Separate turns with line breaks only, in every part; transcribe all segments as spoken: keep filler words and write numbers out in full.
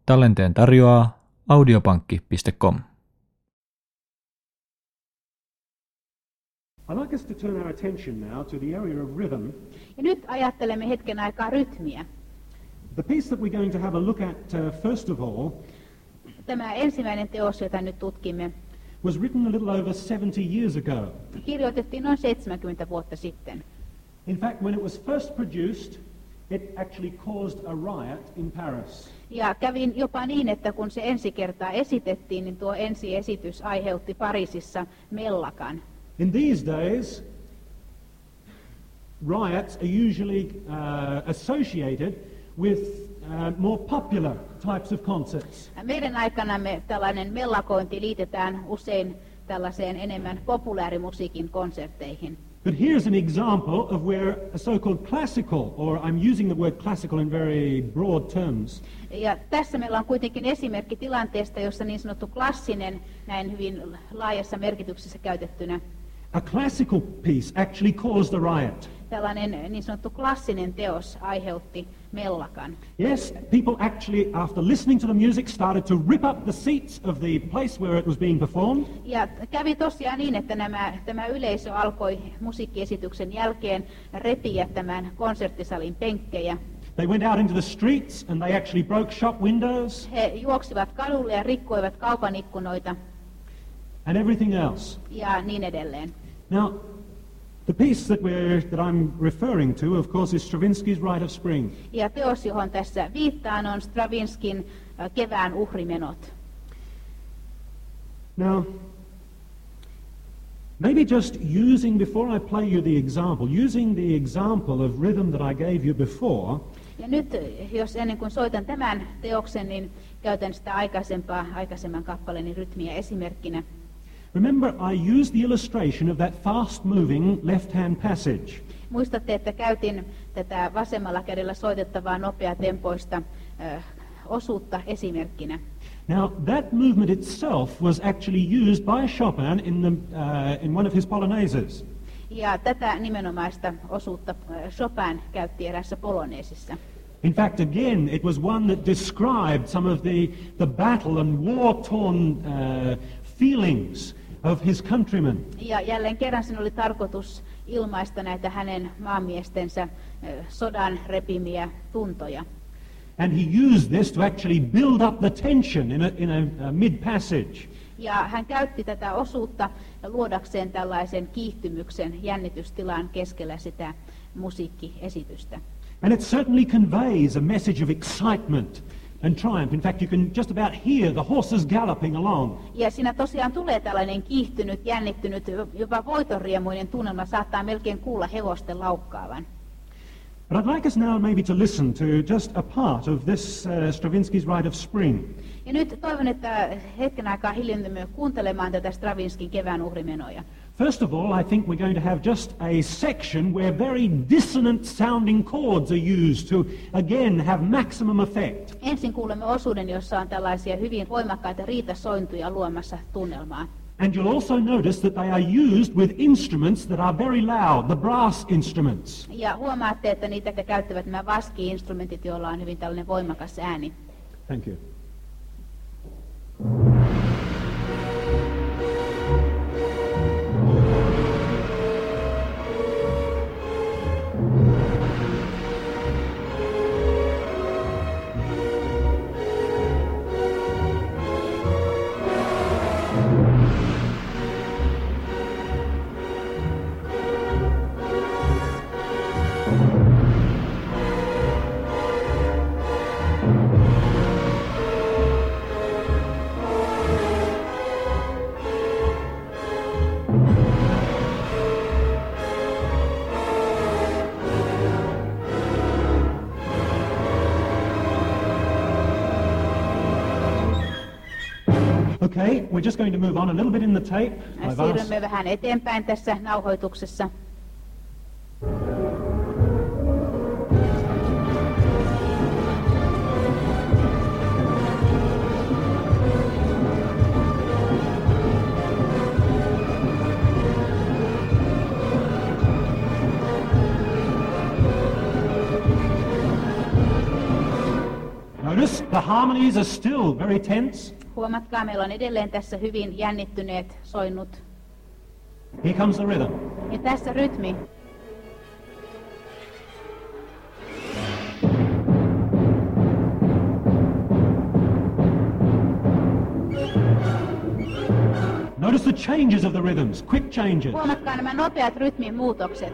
Tallenteen tarjoaa audiopankki piste com.
I'd like us to turn our attention now to the area of rhythm.
Ja nyt ajattelemme hetken aikaa rytmiä.
The piece that we're going to have a look at uh, first of all
Tämä ensimmäinen teos, jota nyt tutkimme,
was written a little over seventy years ago.
kirjoitettiin noin seitsemänkymmentä vuotta sitten.
In fact, when it was first produced, it actually caused a riot in Paris.
Ja kävi jopa niin, että kun se ensi kertaa esitettiin, niin tuo ensiesitys aiheutti Pariisissa mellakan.
In these days, riots are usually uh, associated with uh, more popular types of concerts.
Meidän aikanamme tällainen mellakointi liitetään usein tällaiseen enemmän populaarimusiikin konsertteihin.
But here's an example of where a so-called classical, or I'm using the word classical in very broad terms,
Ja tässä meillä on kuitenkin esimerkki tilanteesta, jossa niin sanottu klassinen, näin hyvin laajassa merkityksessä käytettynä,
a classical piece actually caused a riot.
tällainen niin sanottu klassinen teos aiheutti mellakan.
Yes, people actually, after listening to the music, started to rip up the seats of the place where it was being performed.
Ja kävi tosiaan niin, että nämä, tämä yleisö alkoi musiikkiesityksen jälkeen repiä tämän konserttisalin penkkejä.
They went out into the streets and they actually broke shop windows
He juoksivat kadulle ja rikkoivat kaupan ikkunoita
and everything else.
ja niin edelleen.
Now, the piece that, we're, that I'm referring to, of course, is Stravinsky's Rite of Spring.
Ja teos, johon tässä viittaan, on Stravinskin äh, Kevään uhrimenot.
Now, maybe just using, before I play you the example, using the example of rhythm that I gave you before,
Ja nyt, jos ennen kuin soitan tämän teoksen, niin käytän sitä aikaisempaa, aikaisemman kappaleeni rytmiä esimerkkinä.
remember I used the illustration of that fast-moving left-hand passage.
Muistatte, että käytin tätä vasemmalla kädellä soitettavaa nopeatempoista äh, osuutta esimerkkinä.
Now, that movement itself was actually used by Chopin in, the, uh, in one of his polonaises.
Ja tätä nimenomaista osuutta äh, Chopin käytti eräässä poloneesissa.
In fact, again, it was one that described some of the, the battle and war-torn uh, feelings of his countrymen.
Ja jälleen kerran sen oli tarkoitus ilmaista näitä hänen maanmiestensä äh, sodan repimiä tuntoja.
And he used this to actually build up the tension in a, in a, a mid-passage.
Ja hän käytti tätä osuutta luodakseen tällaisen kiihtymyksen jännitystilan keskellä sitä musiikkiesitystä.
And it certainly conveys a message of excitement and triumph. In fact, you can just about hear the horses galloping along.
Ja siinä tosiaan tulee tällainen kiihtynyt, jännittynyt, jopa voitonriemuinen tunnelma, saattaa melkein kuulla hevosten laukkaavan.
But I'd like us now maybe to listen to just a part of this uh, Stravinsky's Rite of Spring.
Ja nyt toivon, että hetken aikaa hiljennymme kuuntelemaan tätä Stravinskin Kevään uhrimenoja.
First of all, I think we're going to have just a section where very dissonant sounding chords are used to, again, have maximum effect.
Ensin kuulemme osuuden, jossa on tällaisia hyvin voimakkaita riitasointuja luomassa tunnelmaa.
And you'll also notice that they are used with instruments that are very loud, the brass instruments.
Ja huomaatte, että niitä käyttävät nämä vaski-instrumentit, joilla on hyvin tällainen voimakas ääni.
Thank you. Okay, we're just going to move on a little bit in the tape. I've asked,
Siirrymme vähän eteenpäin tässä nauhoituksessa.
Notice the harmonies are still very tense.
Huomatkaa, meillä on edelleen tässä hyvin jännittyneet soinnut.
Here comes the rhythm.
Ja tässä rytmi.
Notice the changes of the rhythms, quick changes.
Huomatkaa nämä nopeat rytmin muutokset.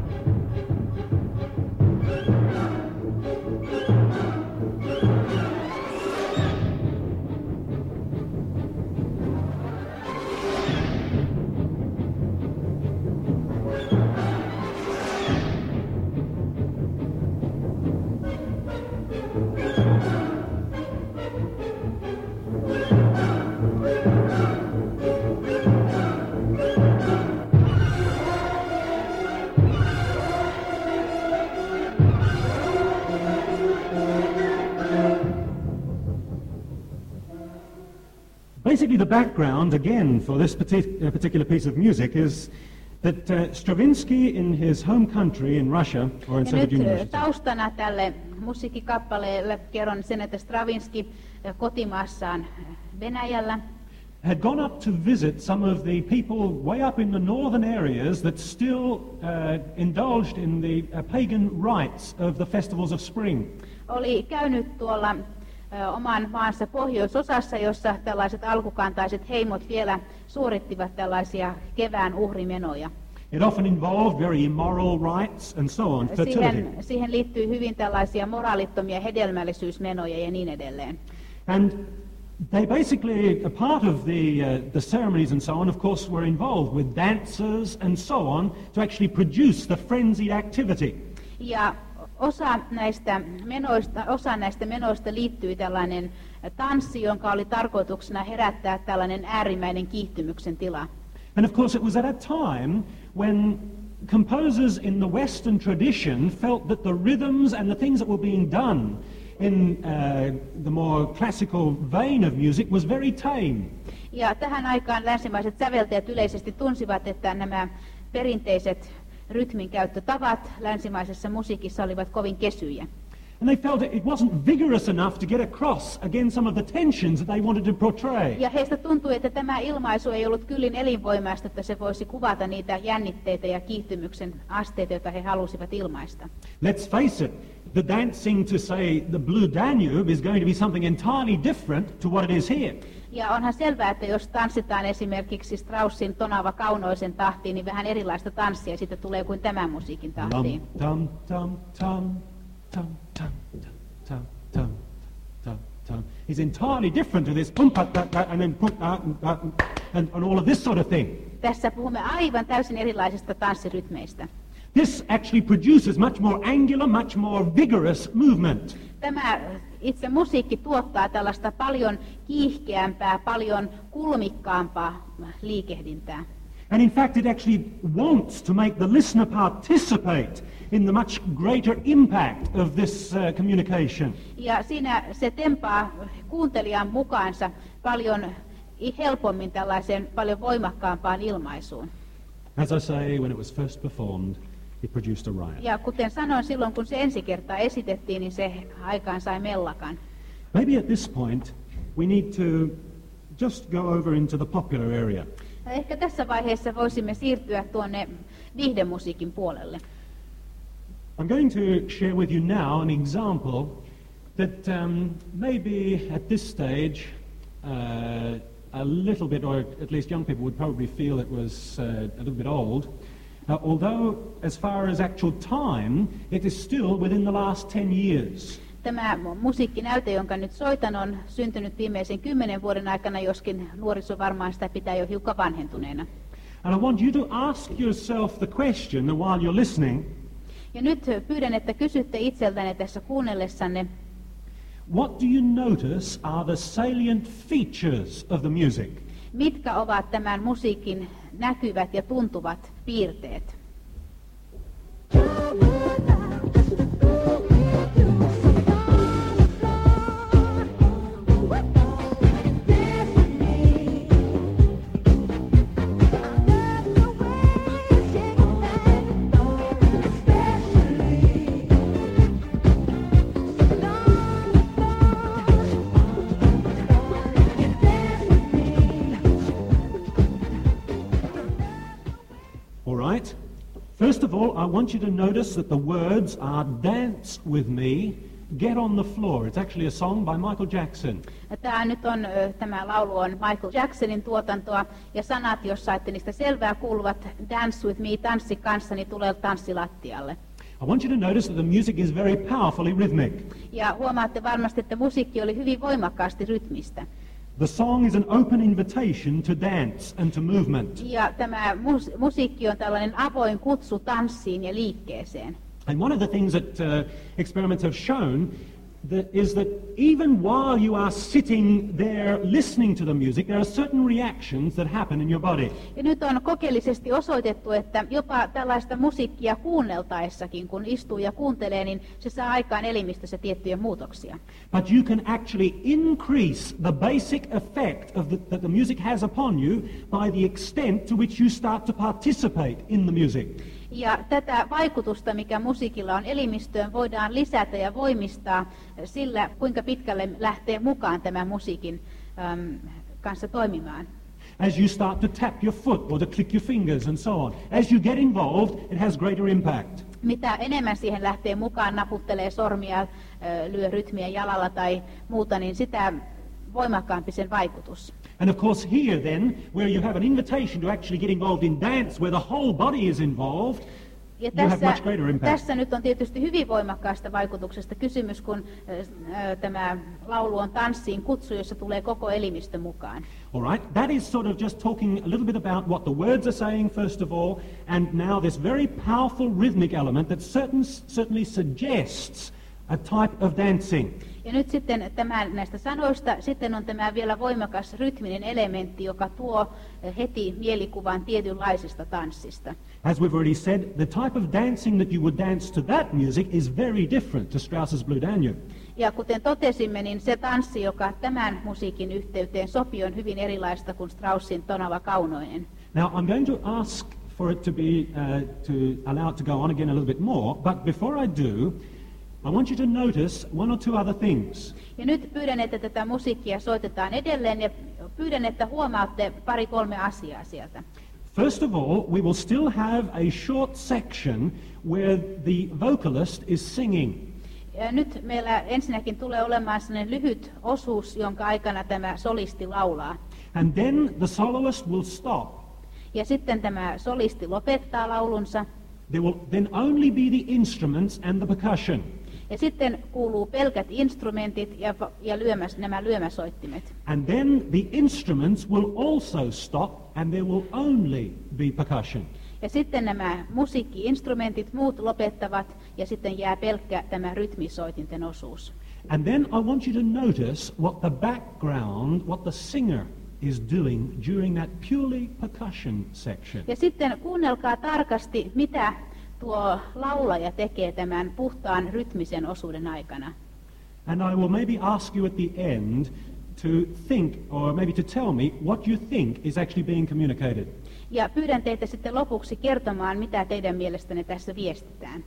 Basically, the background, again, for this partic- uh, particular piece of music is that uh, Stravinsky in his home country in Russia, or in
Ja
Soviet
nyt
Union,
taustana tälle musiikkikappaleelle kerron sen, että Stravinsky kotimaassaan Venäjällä
had gone up to visit some of the people way up in the northern areas that still uh, indulged in the uh, pagan rites of the festivals of spring.
oli käynyt tuolla ö, oman maansa pohjoisosassa, jossa tällaiset alkukantaiset heimot vielä suorittivat tällaisia kevään uhrimenoja.
It often involved very immoral rites and so on, fertility.
Siihen, siihen liittyy hyvin tällaisia moraalittomia hedelmällisyysmenoja ja niin edelleen.
And they basically, a part of the, uh, the ceremonies and so on, of course, were involved with dancers and so on to actually produce the frenzied activity.
Ja osa näistä menoista, osa näistä menoista liittyy tällainen tanssi, jonka oli tarkoituksena herättää tällainen äärimmäinen kiihtymyksen tila.
And of course, it was at a time when composers in the Western tradition felt that the rhythms and the things that were being done in uh, the more classical vein of music was very tame.
Ja tähän aikaan länsimaiset säveltäjät yleisesti tunsivat, että nämä perinteiset rytminkäyttötavat länsimaisessa musiikissa olivat kovin kesyjä.
And they felt it wasn't vigorous enough to get across again some of the tensions that they wanted to portray.
Ja heistä tuntui, että tämä ilmaisu ei ollut kyllin elinvoimaista, että se voisi kuvata niitä jännitteitä ja kiihtymyksen asteita, joita he halusivat ilmaista.
Let's face it, the dancing to, say, the Blue Danube is going to be something entirely different to what it is here.
Ja onhan selvää, että jos tanssitaan esimerkiksi Straussin Tonava Kaunoisen tahtiin, niin vähän erilaista tanssia siitä tulee kuin tämän musiikin tahtiin.
Tum, tum, tum, tum, tum, tum, tum, tum, tum. Is entirely different to this pum, pa, ta, ta, and then pum, ta, ta, and, and all of this sort of thing.
Tässä puhumme aivan täysin erilaisista tanssirytmeistä.
This actually produces much more angular, much more vigorous movement.
Tämä itse musiikki tuottaa tällaista paljon kiihkeämpää, paljon kulmikkaampaa liikehdintää.
And in fact, it actually wants to make the listener participate in the much greater impact of this uh, communication.
Ja siinä se tempaa kuuntelijan mukaansa paljon helpommin tällaiseen paljon voimakkaampaan ilmaisuun.
As I say, when it was first performed, it produced a riot.
Ja kuten sanoin, silloin kun se ensi kertaa esitettiin, niin se aikaan sai mellakan.
Maybe at this point, we need to just go over into the popular area.
Ja ehkä tässä vaiheessa voisimme siirtyä tuonne viihdemusiikin puolelle.
I'm going to share with you now an example that um, maybe at this stage uh, a little bit, or at least young people would probably feel it was uh, a little bit old. Uh, although, as far as actual time, it is still within the last ten years.
Tämä musiikkinäyte, jonka nyt soitan, on syntynyt viimeisen kymmenen vuoden aikana, joskin nuoriso varmaan sitä pitää jo hiukan vanhentuneena.
And I want you to ask yourself the question while you're listening.
Ja nyt pyydän, että kysytte itseltänne tässä kuunnellessanne,
what do you notice are the salient features of the music?
mitkä ovat tämän musiikin näkyvät ja tuntuvat piirteet?
First of all, I want you to notice that the words are "Dance with me, get on the floor." It's actually a song by Michael Jackson.
Tämä nyt on, tämä laulu on Michael Jacksonin tuotantoa, ja sanat, jos saitte niistä selvää, kuuluvat "Dance with me", tanssi kanssani, tule tanssilattialle.
I want you to notice that the music is very powerfully rhythmic.
Ja huomaatte varmasti, että musiikki oli hyvin voimakkaasti rytmistä.
The song is an open invitation to dance and to movement.
Ja tämä mus- musiikki on tällainen avoin kutsu tanssiin ja liikkeeseen.
And one of the things that uh, experiments have shown that is that even while you are sitting there listening to the music, there are certain reactions that happen in your body.
Ja nyt on kokeellisesti osoitettu, että jopa tällaista musiikkia kuunneltaessakin, kun istuu ja kuuntelee, niin se saa aikaan elimistössä tiettyjä muutoksia.
But you can actually increase the basic effect of the, that the music has upon you by the extent to which you start to participate in the music.
Ja tätä vaikutusta, mikä musiikilla on elimistöön, voidaan lisätä ja voimistaa sillä, kuinka pitkälle lähtee mukaan tämän musiikin äm, kanssa toimimaan.
As you start to tap your foot or to click your fingers and so on, as you get involved, it has greater impact.
Mitä enemmän siihen lähtee mukaan, naputtelee sormia, lyö rytmiä jalalla tai muuta, niin sitä voimakkaampi sen vaikutus.
And of course here then, where you have an invitation to actually get involved in dance, where the whole body is involved,
ja
you have
tässä,
much greater impact.
tässä nyt on tietysti hyvin voimakkaasta vaikutuksesta kysymys, kun äh, tämä laulu on tanssiin kutsu, jossa tulee koko elimistö mukaan.
All right, that is sort of just talking a little bit about what the words are saying first of all, and now this very powerful rhythmic element that certain, certainly suggests a type of dancing.
Ja nyt sitten tämän, näistä sanoista, sitten on tämä vielä voimakas rytminen elementti, joka tuo heti mielikuvan tietynlaisesta tanssista.
As we've already said, the type of dancing that you would dance to that music is very different to Strauss's Blue Danube.
Ja kuten totesimme, niin se tanssi, joka tämän musiikin yhteyteen sopii, on hyvin erilaista kuin Straussin Tonava Kaunoinen.
Now I'm going to ask for it to be, uh, to allow it to go on again a little bit more, but before I do, I want you to notice one or two other things.
Ja nyt pyydän, että tätä musiikkia soitetaan edelleen, ja pyydän, että huomaatte pari kolme asiaa sieltä.
First of all, we will still have a short section where the vocalist is singing.
Ja nyt meillä ensinnäkin tulee olemaan sellainen lyhyt osuus, jonka aikana tämä solisti laulaa.
And then the soloist will stop.
Ja sitten tämä solisti lopettaa laulunsa.
There will then only be the instruments and the percussion.
Ja sitten kuuluu pelkät instrumentit ja, ja lyömäs, nämä lyömäsoittimet.
And then the instruments will also stop and there will only be percussion.
Ja sitten nämä musiikki-instrumentit, muut lopettavat, ja sitten jää pelkkä tämä rytmisoitinten osuus.
And then I want you to notice what the background, what the singer is doing during that purely percussion section.
Ja sitten kuunnelkaa tarkasti, mitä tuo laulaja tekee tämän puhtaan rytmisen osuuden aikana.
And I will maybe ask you at the end to think, or maybe to tell me what you think is actually being communicated.
Ja pyydän teitä sitten lopuksi kertomaan, mitä teidän mielestänne tässä viestitään.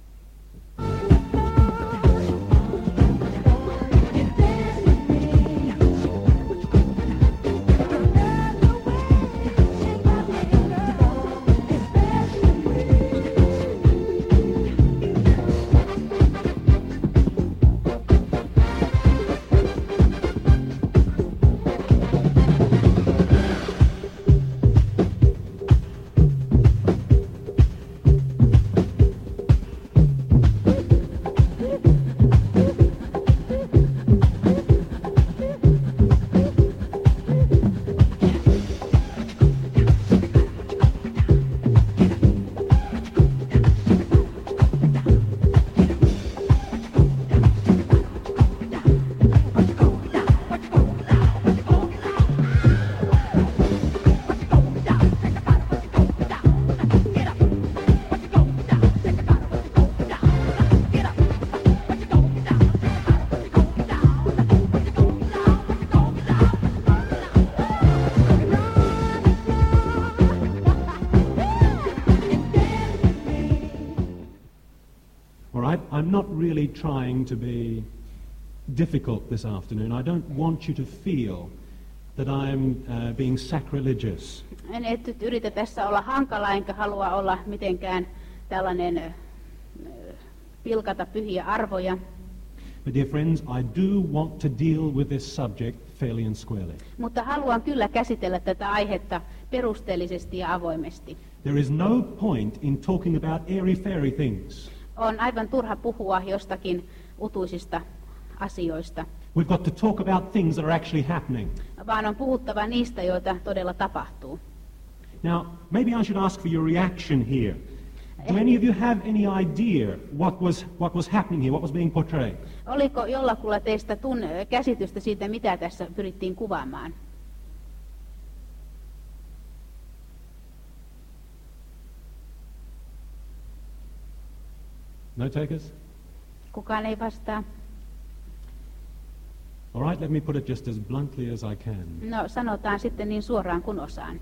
I'm not really trying to be difficult this afternoon. I don't want you to feel that I'm uh, being sacrilegious. En et nyt yritä tässä olla hankala, enkä halua olla mitenkään tällainen ö, pilkata pyhiä arvoja.
But dear friends, I do want to deal with this subject fairly and squarely.
Mutta haluan kyllä käsitellä tätä aihetta perusteellisesti ja avoimesti.
There is no point in talking about airy-fairy things.
On aivan turha puhua jostakin utuisista asioista,
We've got to talk about things that are actually happening.
vaan on puhuttava niistä, joita todella tapahtuu.
Now, maybe I should ask for your reaction here. Do any of you have any idea what was, what was happening here, what was being portrayed?
Oliko jollakulla teistä tun käsitystä siitä, mitä tässä pyrittiin kuvaamaan?
No takers?
Kukaan ei vastaa.
All right, let me put it just as bluntly as I can.
No, sanotaan sitten niin suoraan kuin osaan.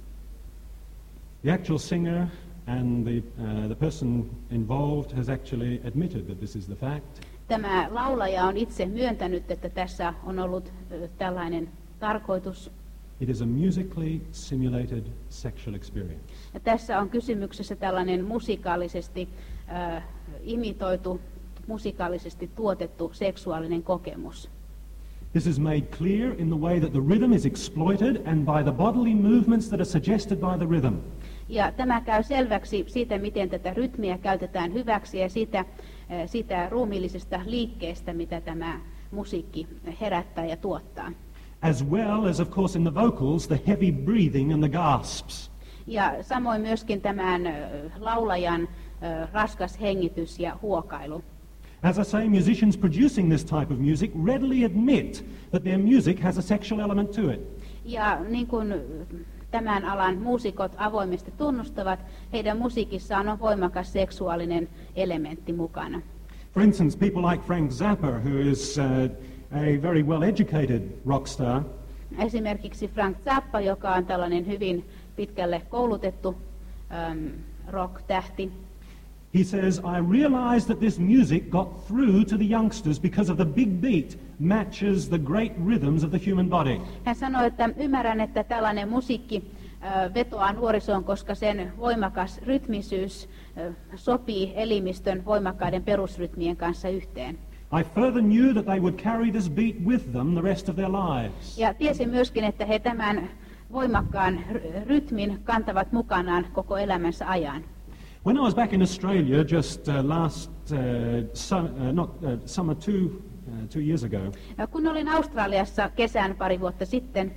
The actual singer and the, uh, the person involved has actually admitted that this is the fact.
Tämä laulaja on itse myöntänyt, että tässä on ollut ö, tällainen tarkoitus.
It is a musically simulated sexual experience.
Ja tässä on kysymyksessä tällainen musikaalisesti ö, imitoitu, musikaalisesti tuotettu seksuaalinen kokemus.
This is made clear in the way that the rhythm is exploited and by the bodily movements that are suggested by the rhythm.
Ja tämä käy selväksi siitä, miten tätä rytmiä käytetään hyväksi ja siitä, siitä ruumiillisesta liikkeestä, mitä tämä musiikki herättää ja tuottaa.
As well as, of course, in the vocals, the heavy breathing and the gasps.
Ja samoin myöskin tämän laulajan raskas hengitys ja huokailu.
As I say, musicians producing this type of music readily admit that their music has a sexual element to it.
Ja niin kuin tämän alan muusikot avoimesti tunnustavat, heidän musiikissaan on voimakas seksuaalinen elementti mukana.
For instance, people like Frank Zappa, who is uh, a very well-educated rock star,
Esimerkiksi Frank Zappa, joka on tällainen hyvin pitkälle koulutettu um, rock-tähti.
he says, I realized that this music got through to the youngsters because of the big beat matches the great rhythms of the human body.
Hän sanoi, että ymmärrän, että tällainen musiikki ö, vetoaa nuorisoon, koska sen voimakas rytmisyys ö, sopii elimistön voimakkaiden perusrytmien kanssa yhteen.
I further knew that they would carry this beat with them the rest of their lives.
Ja tiesin myöskin, että he tämän voimakkaan ry- rytmin kantavat mukanaan koko elämänsä ajan.
When I was back in Australia just uh, last uh, su- uh, not uh, summer two uh, two years ago,
Ja kun olin Australiassa kesän pari vuotta sitten,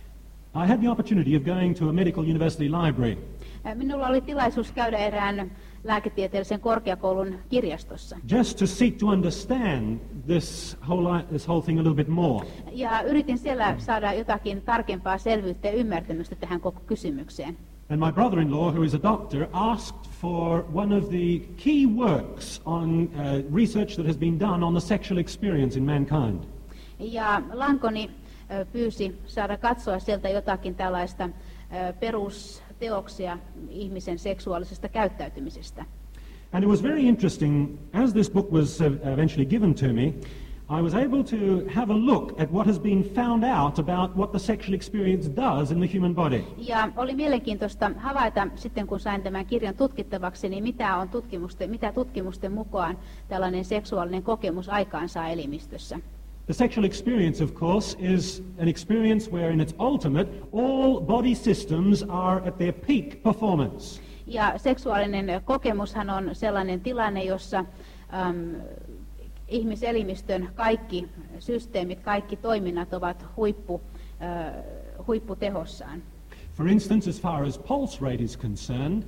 I had the opportunity of going to a medical university library.
ö, minulla oli tilaisuus käydä erään lääketieteellisen korkeakoulun kirjastossa.
Just to seek to understand this whole, li- this whole thing a little bit more.
Ja yritin siellä saada jotakin tarkempaa selvyyttä ja ymmärtämystä tähän koko kysymykseen.
And my brother-in-law, who is a doctor, asked for one of the key works on uh, research that has been done on the sexual experience in mankind.
Ja lankoni ö, pyysi saada katsoa sieltä jotakin tällaista ö, perusteoksia ihmisen seksuaalisesta käyttäytymisestä.
And it was very interesting, as this book was uh, eventually given to me, I was able to have a look at what has been found out about what the sexual experience does in the human body.
Ja oli mielenkiintoista havaita sitten, kun sain tämän kirjan tutkittavaksi, niin mitä, on tutkimusten, mitä tutkimusten mukaan tällainen seksuaalinen kokemus aikaansaa elimistössä.
The sexual experience, of course, is an experience where in its ultimate, all body systems are at their peak performance.
Ja seksuaalinen kokemushan on sellainen tilanne, jossa äm, ihmiselimistön kaikki systeemit, kaikki toiminnat ovat huippu, äh, huipputehossaan.
For instance, as far as pulse rate is concerned,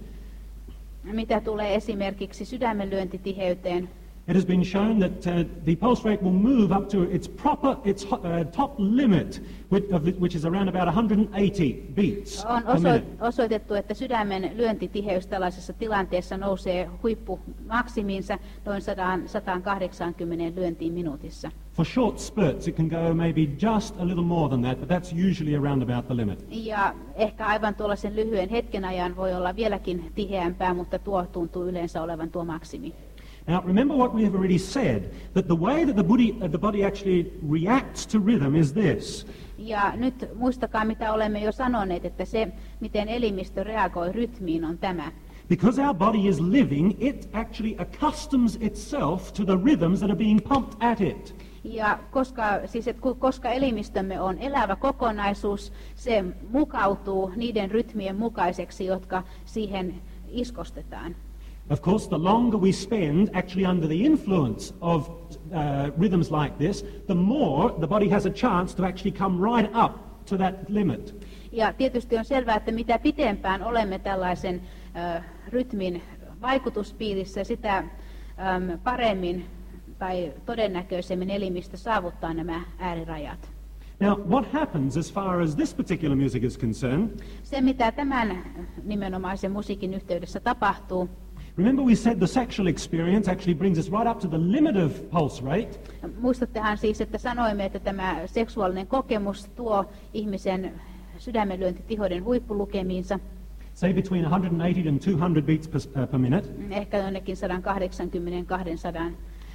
Mitä tulee esimerkiksi sydämenlyöntitiheyteen,
it has been shown that uh, the pulse rate will move up to its proper, its uh, top limit, which, of the, which is around about one hundred eighty beats
on
per
oso-
minute.
osoitettu, että sydämen lyöntitiheys tällaisessa tilanteessa nousee huippumaksimiinsa noin sata kahdeksankymmentä lyöntiin minuutissa.
For short spurts, it can go maybe just a little more than that, but that's usually around about the limit.
Ja ehkä aivan tuollaisen lyhyen hetken ajan voi olla vieläkin tiheämpää, mutta tuo tuntuu yleensä olevan tuo maksimi.
Now, remember what we have already said, that the way that the body, uh, the body actually reacts to rhythm is this.
Ja nyt muistakaa, mitä olemme jo sanoneet, että se, miten elimistö reagoi rytmiin, on tämä.
Because our body is living, it actually accustoms itself to the rhythms that are being pumped at it.
Ja koska, siis et, koska elimistömme on elävä kokonaisuus, se mukautuu niiden rytmien mukaiseksi, jotka siihen iskostetaan.
Of course, the longer we spend actually under the influence of uh, rhythms like this, the more the body has a chance to actually come right up to that limit.
Ja tietysti on selvää, että mitä pitempään olemme tällaisen uh, rytmin vaikutuspiirissä, sitä um, paremmin tai todennäköisemmin elimistö saavuttaa nämä äärirajat.
Now, what happens as far as this particular music is concerned?
Se, mitä tämän nimenomaisen musiikin yhteydessä tapahtuu.
Remember we said the sexual experience actually brings us right up to the limit of pulse rate.
Muistattehan siis, että sanoimme, että tämä seksuaalinen kokemus tuo ihmisen sydämenlyöntitihoiden huippulukemiinsa.
Say between one hundred eighty and two hundred beats per, uh, per minute.
Ehkä jonnekin sata kahdeksankymmentä kaksisataa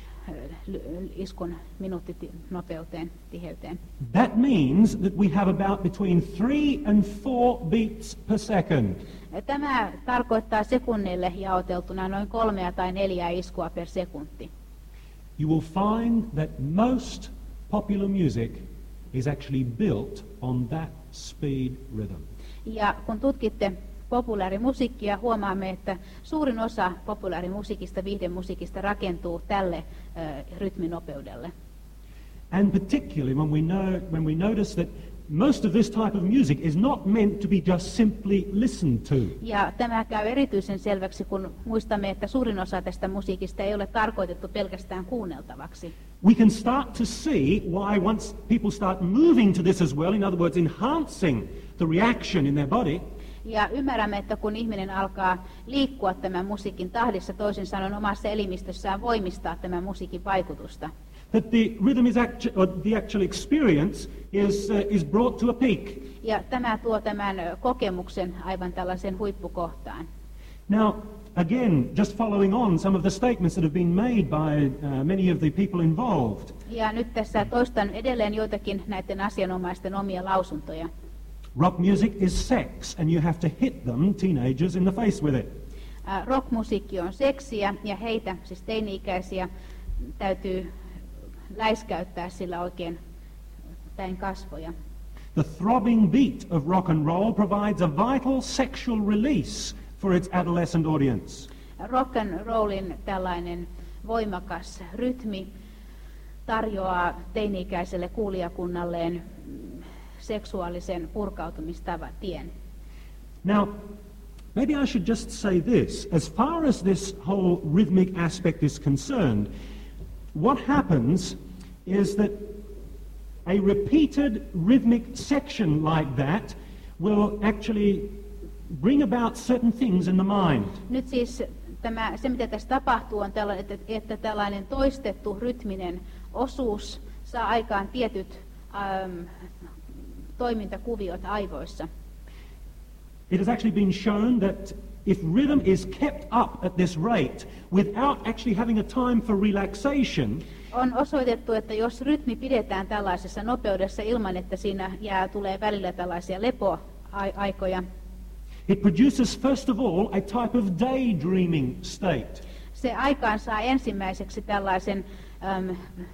iskun minuuttinopeuteen, tiheyteen.
That means that we have about between three and four beats per second.
Tämä tarkoittaa sekunnille jaoteltuna noin kolmea tai neljää iskua per sekunti.
You will find that most popular music is actually built on that speed rhythm.
Ja kun tutkitte populaarimusiikkia, huomaamme, että suurin osa populaarimusiikista, viihdemusiikista rakentuu tälle uh, rytminopeudelle.
And particularly when we know when we notice that most of this type of music is not meant to be just simply listened to.
Ja tämä käy erityisen selväksi, kun muistamme, että suurin osa tästä musiikista ei ole tarkoitettu pelkästään kuunneltavaksi.
We can start to see why once people start moving to this as well, in other words enhancing the reaction in their body.
Ja ymmärrämme, että kun ihminen alkaa liikkua tämän musiikin tahdissa, toisin sanoen omassa elimistössään voimistaa tämän musiikin vaikutusta.
That the rhythm is actu- or the actual experience is uh, is brought to a peak.
Ja tämä tuo tämän kokemuksen aivan tällaisen huippukohtaan.
Now, again, just following on some of the statements that have been made by uh, many of the people involved.
Ja nyt tässä toistan edelleen joitakin näiden asianomaisten omia lausuntoja.
Rock music is sex, and you have to hit them, teenagers, in the face with it.
Uh, rockmusiikki on seksiä, ja heitä, siis teini-ikäisiä, täytyy läiskäyttää sillä oikein päin kasvoja.
The throbbing beat of rock and roll provides a vital sexual release for its adolescent audience.
Rock and rollin tällainen voimakas rytmi tarjoaa teini-ikäiselle kuulijakunnalleen seksuaalisen purkautumistavan tien.
Now, maybe I should just say this. As far as this whole rhythmic aspect is concerned, what happens is that a repeated rhythmic section like that will actually bring about certain things in the mind.
Nyt siis tämä, se, mitä tässä tapahtuu, on tällainen, että, että tällainen toistettu rytminen osuus saa aikaan tietyt ähm, toimintakuviot aivoissa.
It has actually been shown that if rhythm is kept up at this rate without actually having a time for relaxation,
on osoitettu, että jos rytmi pidetään tällaisessa nopeudessa ilman, että siinä jää, tulee välillä tällaisia lepoaikoja,
it produces first of all a type of daydreaming state.
Se aikaan saa ensimmäiseksi tällaisen äm,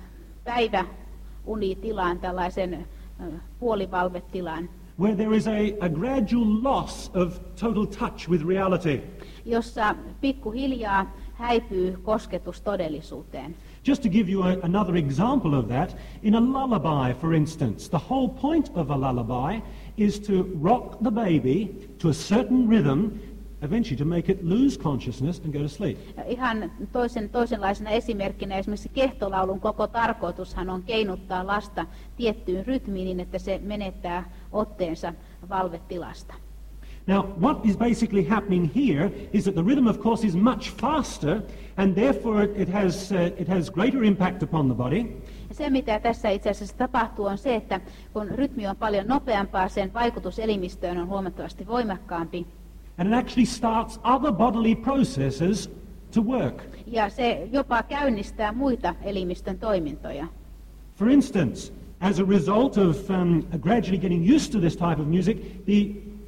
päiväunitilaan, tällaisen äh, puolivalvetilaan,
where there is a, a gradual loss of total touch with reality.
Jossa pikkuhiljaa häipyy kosketus todellisuuteen.
Just to give you a, another example of that, in a lullaby, for instance, the whole point of a lullaby is to rock the baby to a certain rhythm, eventually to make it lose consciousness and go to sleep.
Ihan toisen, toisenlaisena esimerkkinä esimerkiksi kehtolaulun koko tarkoitushan on keinuttaa lasta tiettyyn rytmiin niin, että se menettää otteensa valvetilasta.
Now, what is basically happening here is that the rhythm, of course, is much faster, and therefore it, it has uh, it has greater impact upon the body.
Se, mitä tässä itse asiassa tapahtuu, on se, että kun rytmi on paljon nopeampaa, sen vaikutus elimistöön on huomattavasti voimakkaampi.
And it actually starts other bodily processes to work.
Ja se jopa käynnistää muita elimistön toimintoja.
For instance, as a result of um, gradually getting used to this type of music, the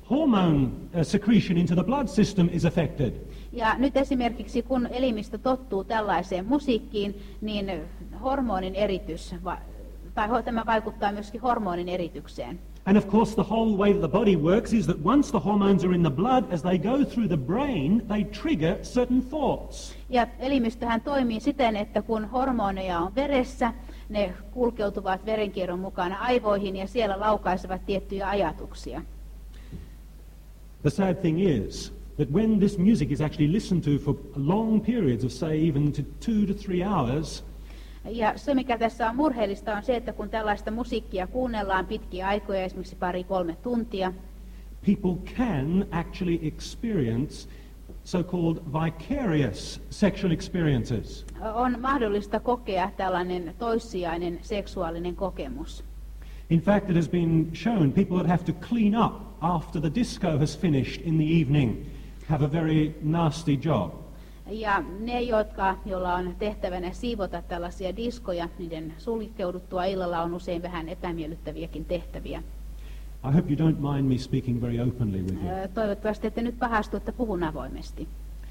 hormone uh, secretion into the blood system is affected.
Ja nyt esimerkiksi kun elimistö tottuu tällaiseen musiikkiin, niin hormonin eritys, va- tai ho- tämä vaikuttaa myöskin hormonin eritykseen.
And of course the whole way that the body works is that once the hormones are in the blood, as they go through the brain, they trigger certain thoughts.
Ja elimistöhän toimii siten, että kun hormoneja on veressä, ne kulkeutuvat verenkierron mukana aivoihin ja siellä laukaisevat tiettyjä ajatuksia.
The sad thing is that when this music is actually listened to for long periods of, say, even to two to three hours,
Ja se, mikä tässä on murheellista, on se, että kun tällaista musiikkia kuunnellaan pitkiä aikoja, esimerkiksi pari-kolme tuntia,
people can actually experience so-called vicarious sexual experiences.
on mahdollista kokea tällainen toissijainen seksuaalinen kokemus.
In fact, it has been shown people that have to clean up after the disco has finished in the evening have a very nasty job.
Ja ne, jotka, joilla on tehtävänä siivota tällaisia diskoja, niiden sulkeuduttua illalla on usein vähän epämiellyttäviäkin tehtäviä.
I hope you don't mind me speaking very openly with you.
Ö, Toivottavasti ette nyt pahastu, että puhun avoimesti.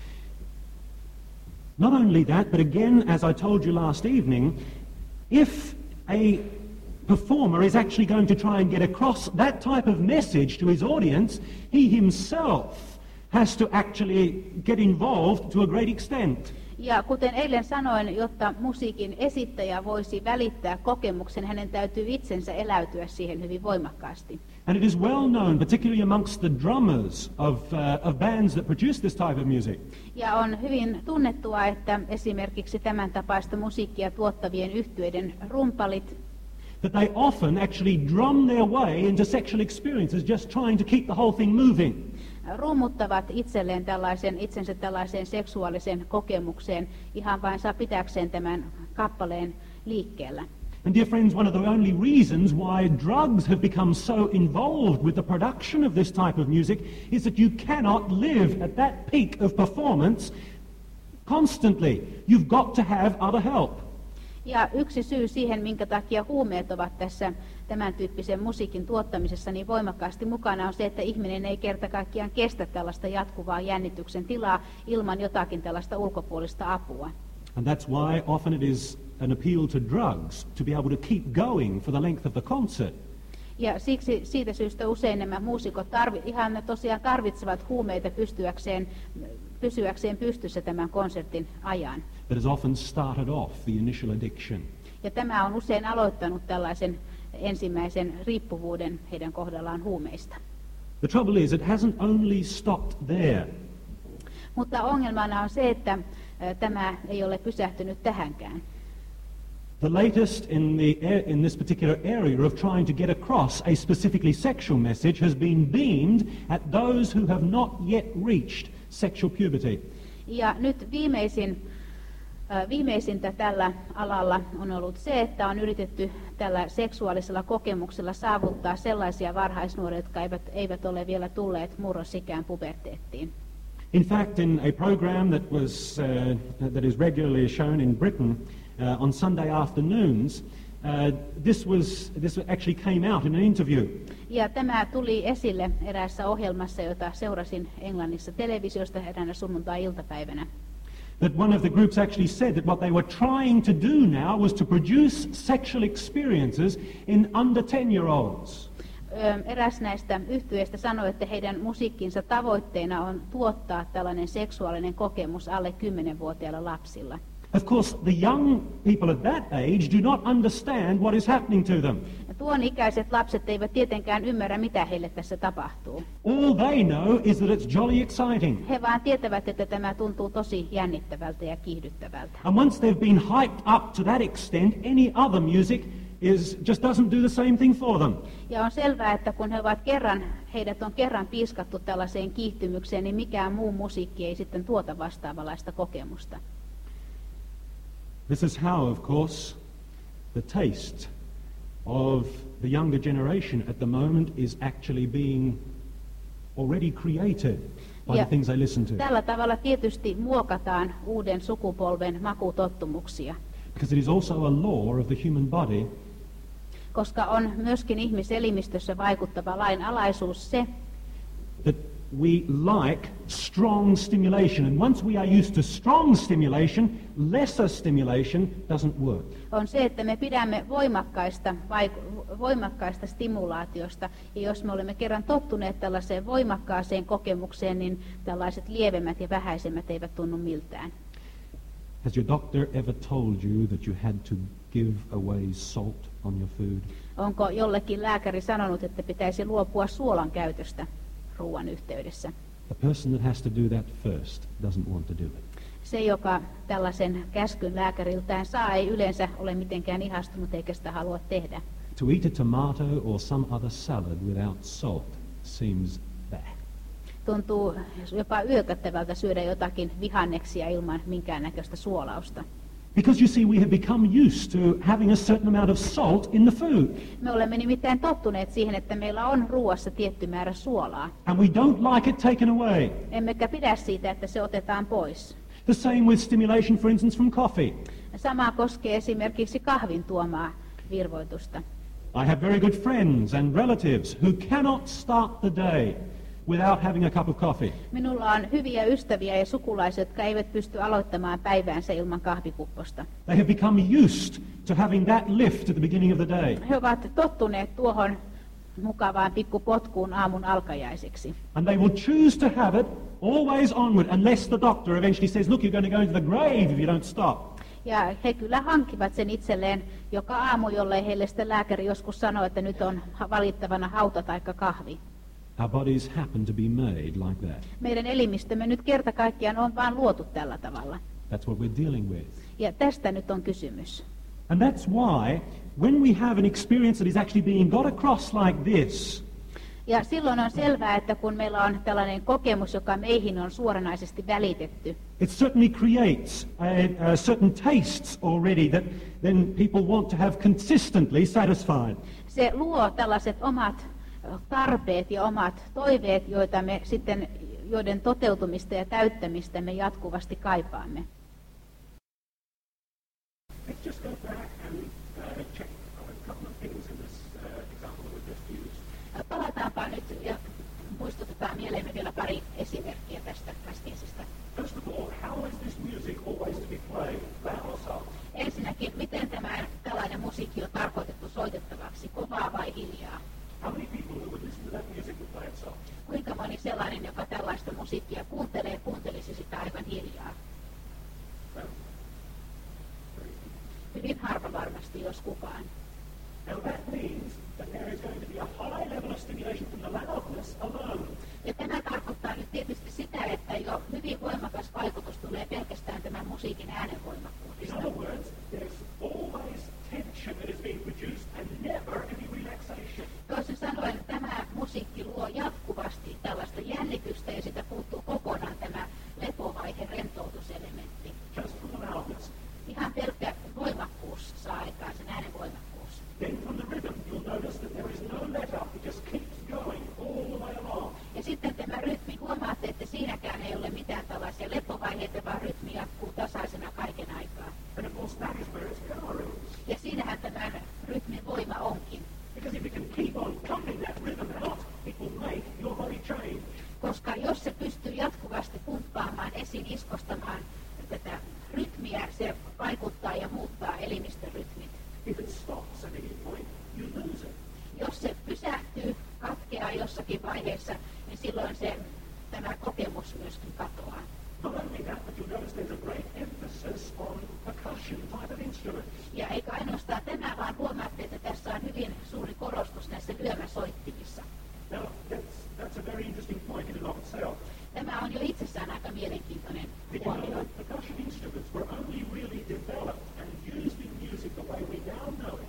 Not only that, but again, as I told you last evening, if a performer is actually going to try and get across that type of message to his audience, he himself has to actually get involved to a great extent.
Ja kuten eilen sanoin, jotta musiikin esittäjä voisi välittää kokemuksen, hänen täytyy itsensä eläytyä siihen hyvin voimakkaasti.
And it is well known, particularly amongst the drummers of, uh, of bands that produce this type of music,
Ja on hyvin tunnettua, että esimerkiksi tämän tapaista musiikkia tuottavien yhtyeiden rumpalit,
that they often actually drum their way into sexual experiences just trying to keep the whole thing moving.
rummuttavat itselleen tällaisen, itsensä tällaiseen seksuaaliseen kokemukseen ihan vain saa pitääkseen tämän kappaleen liikkeellä.
And dear friends, one of the only reasons why drugs have become so involved with the production of this type of music is that you cannot live at that peak of performance constantly. You've got to have other help.
Ja yksi syy siihen, minkä takia huumeet ovat tässä tämän tyyppisen musiikin tuottamisessa niin voimakkaasti mukana, on se, että ihminen ei kerta kaikkiaan kestä tällaista jatkuvaa jännityksen tilaa ilman jotakin tällaista ulkopuolista apua.
And that's why often it is an appeal to drugs to be able to keep going for the length of the concert.
Ja siksi siitä syystä usein nämä muusikot tarvi, ihan ne tosiaan tarvitsevat huumeita pystyäkseen, pysyäkseen pystyssä tämän konsertin ajan.
That has often started off the initial addiction.
Ja tämä on usein aloittanut tällaisen ensimmäisen riippuvuuden heidän kohdallaan huumeista.
The trouble is, it hasn't only stopped there.
Mutta ongelmana on se, että ä, tämä ei ole pysähtynyt tähänkään.
The latest in, the, in this particular area of trying to get across a specifically sexual message has been beamed at those who have not yet reached sexual puberty.
Ja nyt viimeisin, ä, viimeisintä tällä alalla on ollut se, että on yritetty tällä seksuaalisella kokemuksella saavuttaa sellaisia varhaisnuoria, jotka eivät, eivät ole vielä tulleet murrosikään puberteettiin.
In fact, in a program that, was, uh, that is regularly shown in Britain uh, on Sunday afternoons, uh, this, was, this actually came out in an interview.
Ja tämä tuli esille eräässä ohjelmassa, jota seurasin Englannissa televisiosta eräänä sunnuntai-iltapäivänä.
That one of the groups actually said that what they were trying to do now was to produce sexual experiences in under ten-year-olds.
Eräs näistä yhtyeistä sanoi, että heidän musiikkinsa tavoitteena on tuottaa tällainen seksuaalinen kokemus alle kymmenvuotiailla lapsilla.
Of course, the young people at that age do not understand what is happening to them.
Ja tuon ikäiset lapset eivät tietenkään ymmärrä, mitä heille tässä tapahtuu.
All they know is that it's jolly exciting.
He vaan tietävät, että tämä tuntuu tosi jännittävältä ja kiihdyttävältä.
And once they've been hyped up to that extent, any other music is just doesn't do the same thing for them.
Ja on selvää, että kun he ovat kerran, heidät on kerran piiskattu tällaiseen kiihtymykseen, niin mikään muu musiikki ei sitten tuota vastaavanlaista kokemusta.
This is how, of course, the taste of the younger generation at the moment is actually being already created by
Ja
the things they listen to.
tällä tavalla tietysti muokataan uuden sukupolven makutottumuksia,
Because it is also a law of the human body
koska on myöskin ihmiselimistössä vaikuttava lainalaisuus se,
that we like strong stimulation. And once we are used to strong stimulation, lesser stimulation doesn't work.
On se, että me pidämme voimakkaista, vaiku- voimakkaista stimulaatiosta, ja jos me olemme kerran tottuneet tällaiseen voimakkaaseen kokemukseen, niin tällaiset lievemmät ja vähäisemmät eivät tunnu miltään.
Has your doctor ever told you that you had to give away salt on your food?
Onko jollekin lääkäri sanonut, että pitäisi luopua suolan käytöstä ruoan yhteydessä?
The person that has to do that first doesn't want to do it.
Se, joka tällaisen käskyn lääkäriltään saa, ei yleensä ole mitenkään ihastunut eikä sitä halua tehdä.
To eat a tomato or some other salad without salt seems bad.
Tuntuu jopa yököttävältä syödä jotakin vihanneksia ilman minkäännäköistä suolausta.
Because you see, we have become used to having a certain amount of salt in the food.
Me olemme nimittäin tottuneet siihen, että meillä on ruoassa tietty määrä suolaa.
And we don't like it taken away.
Emmekä pidä siitä, että se otetaan pois.
The same with stimulation, for instance, from coffee.
Sama koskee esimerkiksi kahvin tuomaa virvoitusta.
I have very good friends and relatives who cannot start the day without having a cup of coffee.
Minulla on hyviä ystäviä ja sukulaisia, jotka eivät pysty aloittamaan päiväänsä ilman kahvikupposta.
They have become used to having that lift at the beginning of the day.
He ovat tottuneet tuohon mukavaan pikkupotkuun aamun alkajaiseksi.
And they will choose to have it always onward unless the doctor eventually says, look, you're going to go into the grave if you don't stop.
Ja he kyllä hankkivat sen itselleen joka aamu, jollei heille sitten lääkäri joskus sanoo, että nyt on valittavana hauta tai kahvi.
Our bodies happen to be made like that.
Meidän elimistömme nyt kerta kaikkiaan on vaan luotu tällä tavalla.
That's what we're dealing with.
Ja tästä nyt on kysymys.
And that's why when we have an experience that is actually being got across like this,
Ja silloin on selvää, että kun meillä on tällainen kokemus, joka meihin on suoranaisesti välitetty,
it certainly creates a, a certain tastes already that then people want to have consistently satisfied.
se luo tällaiset omat tarpeet ja omat toiveet, joita me sitten, joiden toteutumista ja täyttämistä me jatkuvasti kaipaamme.
Let's just go back and uh, check a couple of things in this uh, example we just used.
Palataanpa nyt ja muistutetaan mieleemme vielä pari esimerkkiä tästä äskeisestä.
First of all, how is this music always to be played, loud or soft?
Ensinnäkin, miten tämä tällainen musiikki on tarkoitettu soitettavaksi, kovaa vai hiljaa?
How many people who would listen to that music would play it soft?
Kuinka moni sellainen, joka tällaista musiikkia kuuntelee, kuuntelisi sitä aivan hiljaa? Hyvin harva varmasti, jos kukaan.
Now that means that there is going to be a high level of stimulation from the loudness alone.
Ja tämä tarkoittaa nyt tietysti sitä, että jo hyvin voimakas vaikutus tulee pelkästään tämän musiikin
In
äänenvoimakkuudesta.
other words, there's always tension that is being produced and never any relaxation.
Toisin sanoen tämä musiikki luo jatkuvasti tällaista jännitystä ja sitä puuttuu kokonaan tämä lepovaihe, rentoutuselementti.
Just from the loudness.
Ihan pelkkä voimakkuus saa aikaan sen äänen voimakkuus.
Then from the rhythm, you'll notice that there is no let up. It just keeps going all the way along.
Ja sitten tämä rytmi, huomaatte, että siinäkään ei ole mitään tällaisia lepovaiheita, vaan rytmi jatkuu tasaisena kaiken aikaa.
And of course, that is where its power is.
Ja siinähän tämän rytmin voima onkin.
Because if it can keep on pumping that rhythm out, it will make your body change.
Koska jos se pystyy jatkuvasti pumppaamaan esiin, iskostamaan tätä rytmiä, se vaikuttaa ja muuttaa elimistörytmit.
If it stops at any point, you lose it.
Jos se pysähtyy, katkeaa jossakin vaiheessa, niin silloin se, tämä kokemus myöskin katoaa.
Not only that, but you'll notice there's a great emphasis on percussion type of instruments.
Ja eikä ainoastaan tämä, vaan huomaatte, että tässä on hyvin suuri korostus näissä lyömäsoittimissa.
Now, that's, that's a very interesting point in and of itself.
Tämä on jo itsessään aika mielenkiintoinen
Did you know
huomio.
that percussion instruments were only really developed and used in music the way we now know it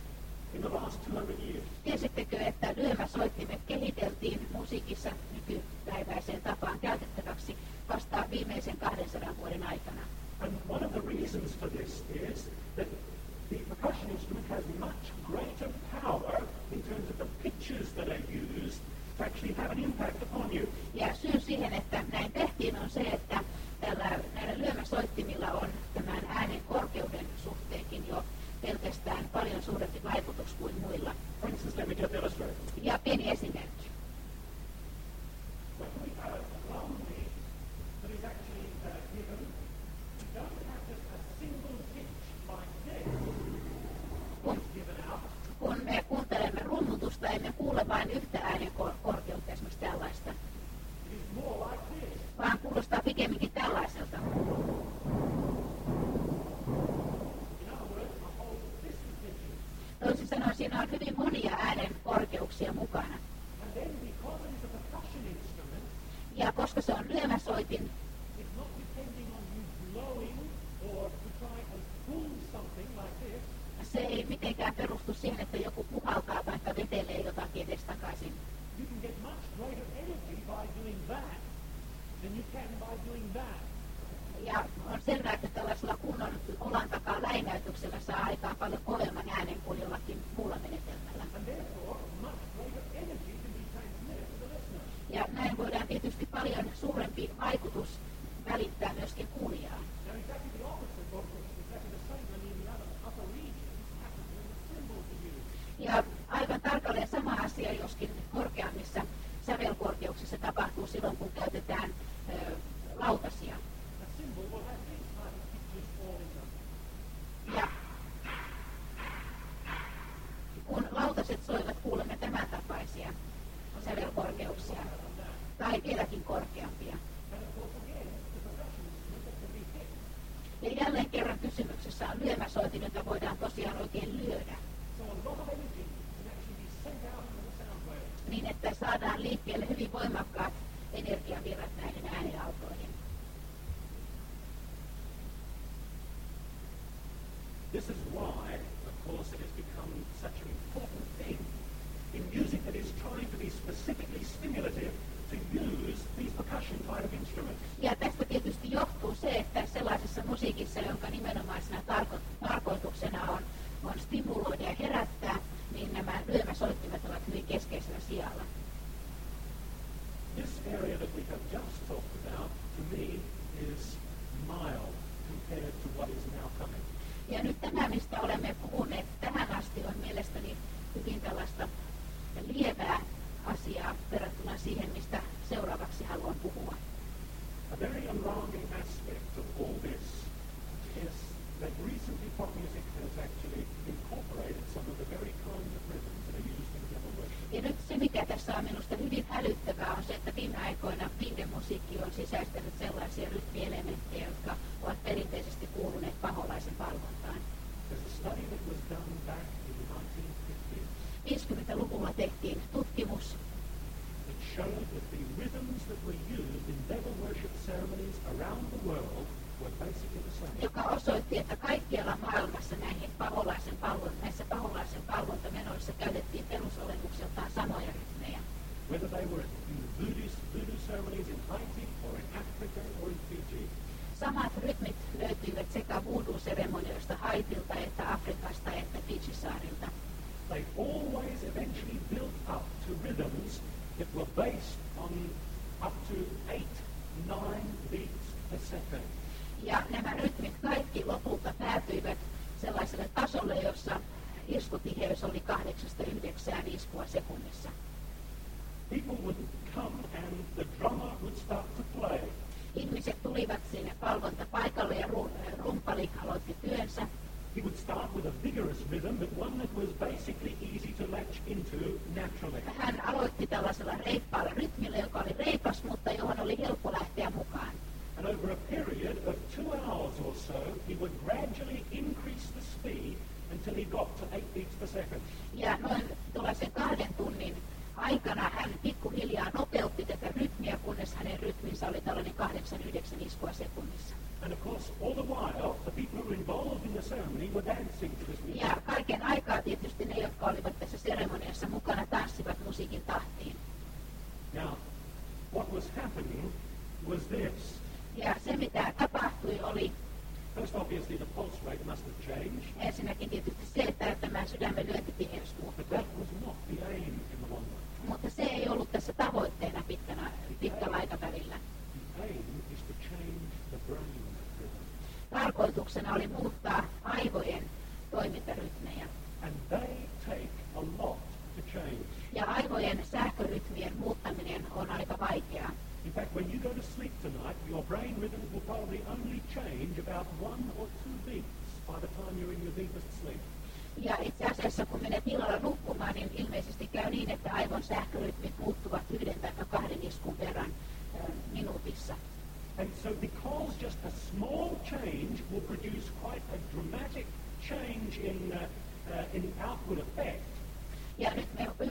in the last two hundred years?
Tiesittekö, että lyömäsoittimet kehiteltiin musiikissa nykypäiväiseen tapaan käytettäväksi vasta viimeisen kahdensadan vuoden aikana?
And one of the reasons for this is that the percussion instrument has much greater power in terms of the pitches that are used to actually have an impact upon you.
Ja syy siihen, että näin tehtiin, on se, että tällä, näillä lyömäsoittimilla on tämän äänen korkeuden suhteenkin jo pelkästään paljon suurempi vaikutus kuin muilla.
For instance, let me just illustrate.
Ja pieni esimerkki. lyömäsoituksia mukana.
And then because it is a percussion instrument,
Ja koska se on lyömäsoitin,
it's not depending on you blowing or to try and pull something like this.
se ei mitenkään perustu siihen, että joku puhaltaa tai vetelee jotakin edestakaisin.
You can get much greater energy by doing that than you can by doing that.
Ja on selvää, että tällaisella kunnon olan takaa läinäytöksellä saa aikaan paljon kovemman äänen kuin jollakin muulla menetelmällä.
And therefore, much greater energy can be transmitted to the listener.
Ja näin voidaan tietysti paljon suurempi vaikutus välittää myöskin kuulijaan.
Now exactly the opposite, of course, is exactly the same when in the other upper regions happens when the cymbals are used.
Ja aivan tarkalleen sama asia, joskin korkeammissa sävelkorkeuksissa tapahtuu silloin, kun käytetään ö, lautasia.
A cymbal will have these type of pictures all in them.
Ja kun lautaset soivat, kuulemme tämän tapaisia sävelkorkeuksia, tai vieläkin korkeampia. Ja jälleen kerran kysymyksessä on lyömäsoitin, jota voidaan tosiaan oikein lyödä. Niin, että saadaan liikkeelle hyvin voimakkaat energiavirrat näihin äänialtoihin.
This is why, of course, it has become such an important thing in music that is trying to be specifically stimulative to use these percussion type of instruments.
Ja tästä tietysti johtuu se, että sellaisessa musiikissa, jonka nimenomaisena tarko- tarkoituksena on, on stimuloida ja herättää, niin nämä lyömäsoittimet ovat hyvin keskeisellä sijalla.
This area that we have just talked about, to me, is mild compared to what is now coming.
Ja nyt tämä, mistä olemme puhuneet tähän asti, on mielestäni hyvin tällaista lievää asiaa verrattuna siihen, mistä seuraavaksi haluan puhua.
A very alarming aspect of all this is that recently pop music has actually incorporated some of the very kinds of rhythms that are used in devil worship.
Ja nyt se, mikä tässä on minusta hyvin hälyttävää, on se, että viime aikoina viihdemusiikki on sisäistänyt sellaisia rytmielementtejä, jotka ovat perinteisesti kuuluneet paholaisen valvontaan.
There's a study that was done back in the nineteen fifties
viisikymmentäluvulla tehtiin tutkimus,
that showed that the rhythms that were used in devil worship ceremonies around the world were basically the same.
joka osoitti, että kaikkialla maailmassa näihin paholaisen palvon, näissä paholaisen palvontamenoissa käytettiin perusolemukseltaan samoja rytmejä.
Whether they were in the Buddhist, voodoo ceremonies in Haiti or in Africa or in Fiji.
Samat rytmit löytyivät sekä voodoo-seremonioista Haitilta että Afrikasta että Fiji-saarilta.
They always eventually built up to rhythms that were based on up to eight, nine beats per second.
Ja nämä rytmit kaikki lopulta päätyivät sellaiselle tasolle, jossa iskutiheys oli kahdeksasta yhdeksään iskua sekunnissa.
People would come and the drummer would start to play.
Ihmiset tulivat sinne valvontapaikalle ja rumpali aloitti työnsä.
He would start with a vigorous rhythm, but one that was basically easy to latch into naturally.
Hän aloitti tällaisella reippaalla rytmillä, joka oli reipas, mutta johon oli helppo lähteä mukaan.
And over a period of two hours or so, he would gradually increase the speed until he got to eight beats per second.
Ja noin tuollaisen kahden tunnin aikana hän pikkuhiljaa nopeutti tätä rytmiä, kunnes hänen rytminsä oli tällainen kahdeksan yhdeksän iskua sekunnissa.
And of course, all the while, the people who were involved in the ceremony were dancing to this music.
Ja kaiken aikaa tietysti ne, jotka olivat tässä seremoniassa mukana, tanssivat musiikin tahtiin.
Now, what was happening was this.
Ja se, mitä tapahtui, oli
First, obviously, the pulse rate must have changed,
ensinnäkin tietysti se, että tämä sydämen lyöntitiheys
but
muuttui.
that was not the aim in the long run.
Mutta se ei ollut tässä tavoitteena pitkänä, pitkällä aikavälillä.
The aim is to change the brain rhythm.
Tarkoituksena oli muuttaa aivojen toimintarytmejä.
And they take a lot to change.
Ja aivojen sähkörytmien muuttaminen on aika vaikeaa.
In fact, when you go to sleep tonight, your brain rhythms will probably only change about one or two beats by the time you're in your deepest sleep.
Ja itse asiassa kun menet illalla nukkumaan, niin ilmeisesti käy niin, että aivon sähkörytmit muuttuvat yhden tai kahden iskun verran äh, minuutissa.
And so because just a small change will produce quite a dramatic change in, uh, uh, in output effect,
Ja nyt me ymmärrämme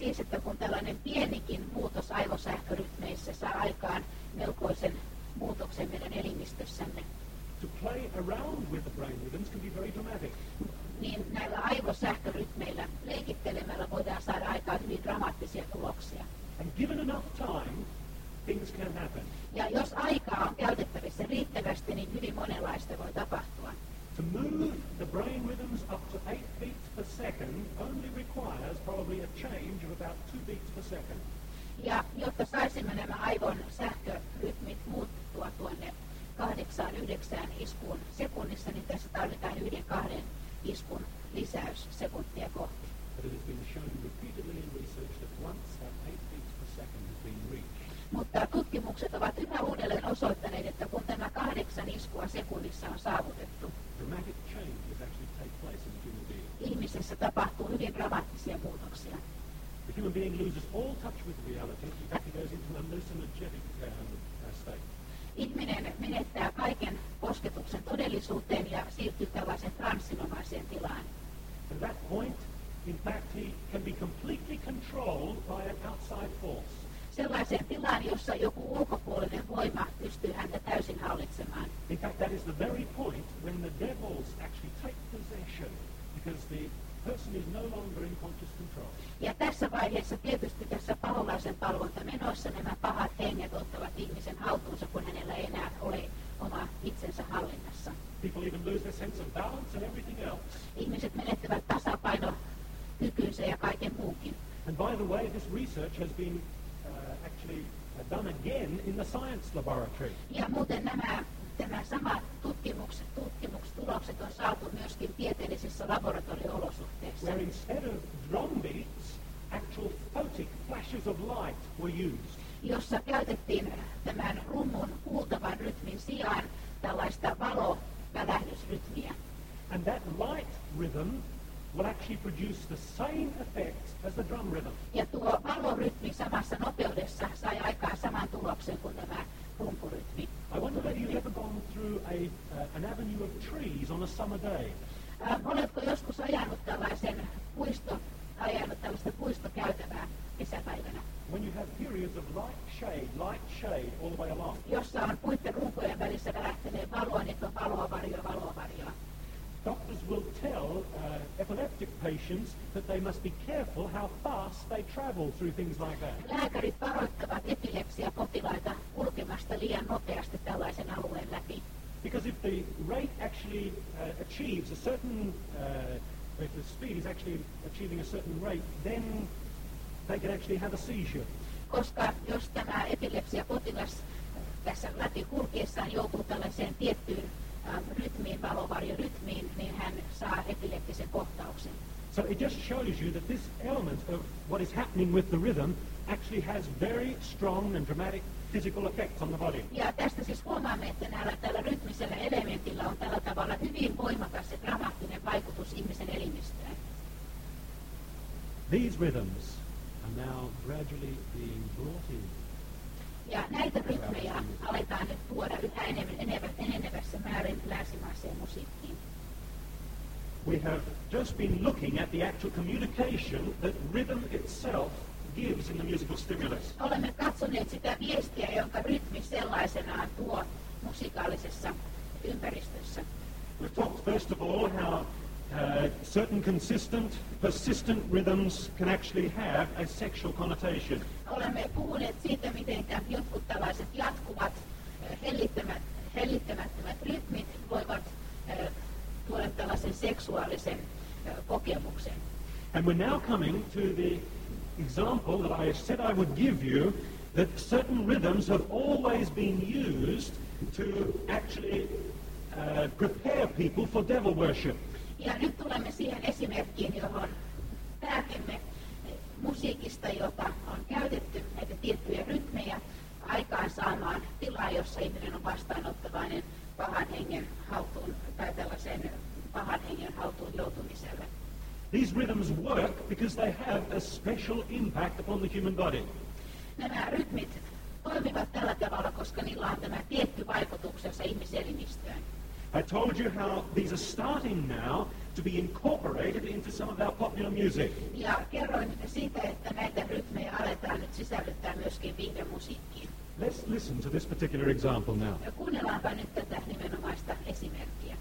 siis, että kun tällainen pienikin muutos aivosähkörytmeissä saa aikaan melkoisen muutoksen meidän elimistössämme,
To play around with the brain rhythms can be very dramatic.
niin näillä aivosähkörytmeillä leikittelemällä voidaan saada aikaan hyvin dramaattisia tuloksia.
And given enough time, things can happen.
Ja jos aikaa on käytettävissä riittävästi, niin hyvin monenlaista voi tapahtua.
To move the brain rhythms up to eight beats per second only requires probably a change of about two beats per second.
Ja jotta saisimme nämä aivon sähkörytmit muuttua tuonne kahdeksaan, yhdeksään iskuun sekunnissa, niin tässä tarvitaan yhden, kahden iskun lisäys sekuntia kohti.
But it has been shown repeatedly in research that once that eight beats per second has been reached,
Mutta tutkimukset ovat yhä uudelleen osoittaneet, että kun tämä kahdeksan iskua sekunnissa on saavutettu,
dramatic changes actually take place in the human being.
ihmisessä tapahtuu hyvin dramaattisia muutoksia.
The human being loses all touch with reality. In fact, he goes into an hallucinogenic um, uh, state.
Ihminen menettää kaiken kosketuksen todellisuuteen ja siirtyy tällaiseen transsinomaiseen tilaan.
At that point, in fact, he can be completely controlled by an outside force.
Sellaiseen tilaan, jossa joku ulkopuolinen voima pystyy häntä täysin hallitsemaan.
In fact, that is the very point when the devils actually take possession, because the person is no longer in conscious control.
Ja tässä vaiheessa tietysti tässä paholaisen palvontamenoissa nämä pahat henget ottavat ihmisen haltuunsa, kun hänellä ei enää ole oma itsensä hallinnassa.
People even lose their sense of balance and everything else.
Ihmiset menettävät tasapainokykynsä ja kaiken muunkin.
And by the way, this research has been uh, actually uh, done again in the science laboratory.
Ja muuten nämä, nämä samat tutkimukset, tutkimukset on saatu myöskin tieteellisissä laboratorio-olosuhteissa.
Where instead of drum beats, actual photic flashes of light were used.
Jossa käytettiin tämän rummun kuultavan rytmin sijaan tällaista valovälähdysrytmiä.
And that light rhythm will actually produce the same effect as the drum rhythm.
Ja tuo valorytmi samassa nopeudessa sai aikaan saman tuloksen kuin tämä rumpurytmi.
I wonder whether you've ever gone through a, uh, an avenue of trees on a summer day.
Ähm, oletko joskus ajanut tällaisen puisto, ajanut tällaista puistokäytävää kesäpäivänä,
When you have periods of light shade, light shade all the way along.
jossa on puitten rumpujen välissä välähtelee valoa, niin on valoa varjoa, valoa varjoa.
Doctors will tell uh, epileptic patients that they must be careful how fast they travel through things like that.
Lääkärit varoittavat epilepsiapotilaita kulkemasta liian nopeasti tällaisen alueen läpi.
Because if the rate actually uh, achieves a certain, uh, if the speed is actually achieving a certain rate, then they can actually have a seizure.
Koska jos tämä epilepsiapotilas tässä läpi kulkiessaan joutuu tällaiseen tiettyyn ähm, rytmiin, valovarjorytmiin, niin hän saa epileptisen kohtauksen.
So it just shows you that this element of what is happening with the rhythm actually has very strong and dramatic physical effects on the body.
Ja tästä siis huomaamme, että näillä, tällä rytmisellä elementillä on tällä tavalla hyvin voimakas ja dramaattinen vaikutus ihmisen elimistöön.
These rhythms are now gradually being brought in.
Ja näitä rytmejä aletaan nyt tuoda yhä enemmän, enemmän, enenevässä määrin länsimaiseen musiikkiin.
We have just been looking at the actual communication that rhythm itself gives in the musical stimulus.
Olemme katsoneet sitä viestiä, jonka rytmi sellaisenaan tuo musikaalisessa ympäristössä.
We've talked first of all how uh, certain consistent, persistent rhythms can actually have a sexual connotation.
Olemme puhuneet siitä, miten jotkut tällaiset jatkuvat, eh, hellittämät, hellittämättömät rytmit voivat eh, tuoda tällaisen seksuaalisen eh, kokemuksen.
And we're now coming to the example that I said I would give you, that certain rhythms have always been used to actually uh, prepare people for devil worship.
Ja nyt tulemme siihen esimerkkiin, johon päätimme musiikista, jota on käytetty näitä tiettyjä rytmejä aikaansaamaan tilaa, jossa ihminen on vastaanottavainen pahan hengen haltuun tai tällaisen pahan hengen haltuun joutumiselle.
These rhythms work because they have a special impact upon the human body.
Nämä rytmit toimivat tällä tavalla, koska niillä on tämä tietty vaikutuksensa ihmiselimistöön.
I told you how these are starting now to be incorporated into some of our popular music.
Ja kerroin siitä, että näitä rytmejä aletaan nyt sisällyttää myöskin viihdemusiikkiin.
Let's listen to this particular example now.
Ja kuunnellaanpa nyt tätä nimenomaista esimerkkiä.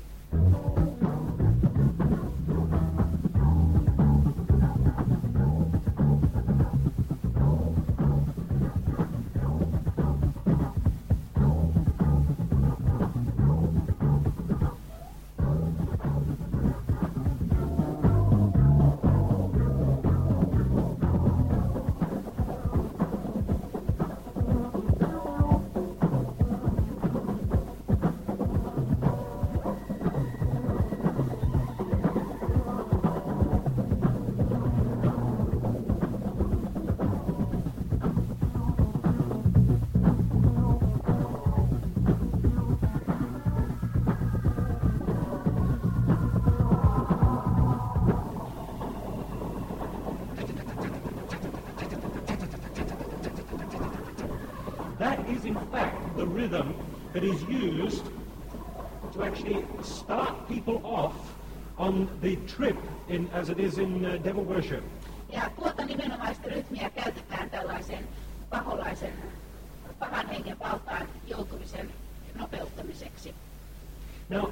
That is in fact the rhythm that is used to actually start people off on the trip in, as it is in uh, devil worship.
Ja tuota nimenomaista rytmiä käytetään tällaisen paholaisen pahan hengen valtaan joutumisen nopeuttamiseksi.
Now,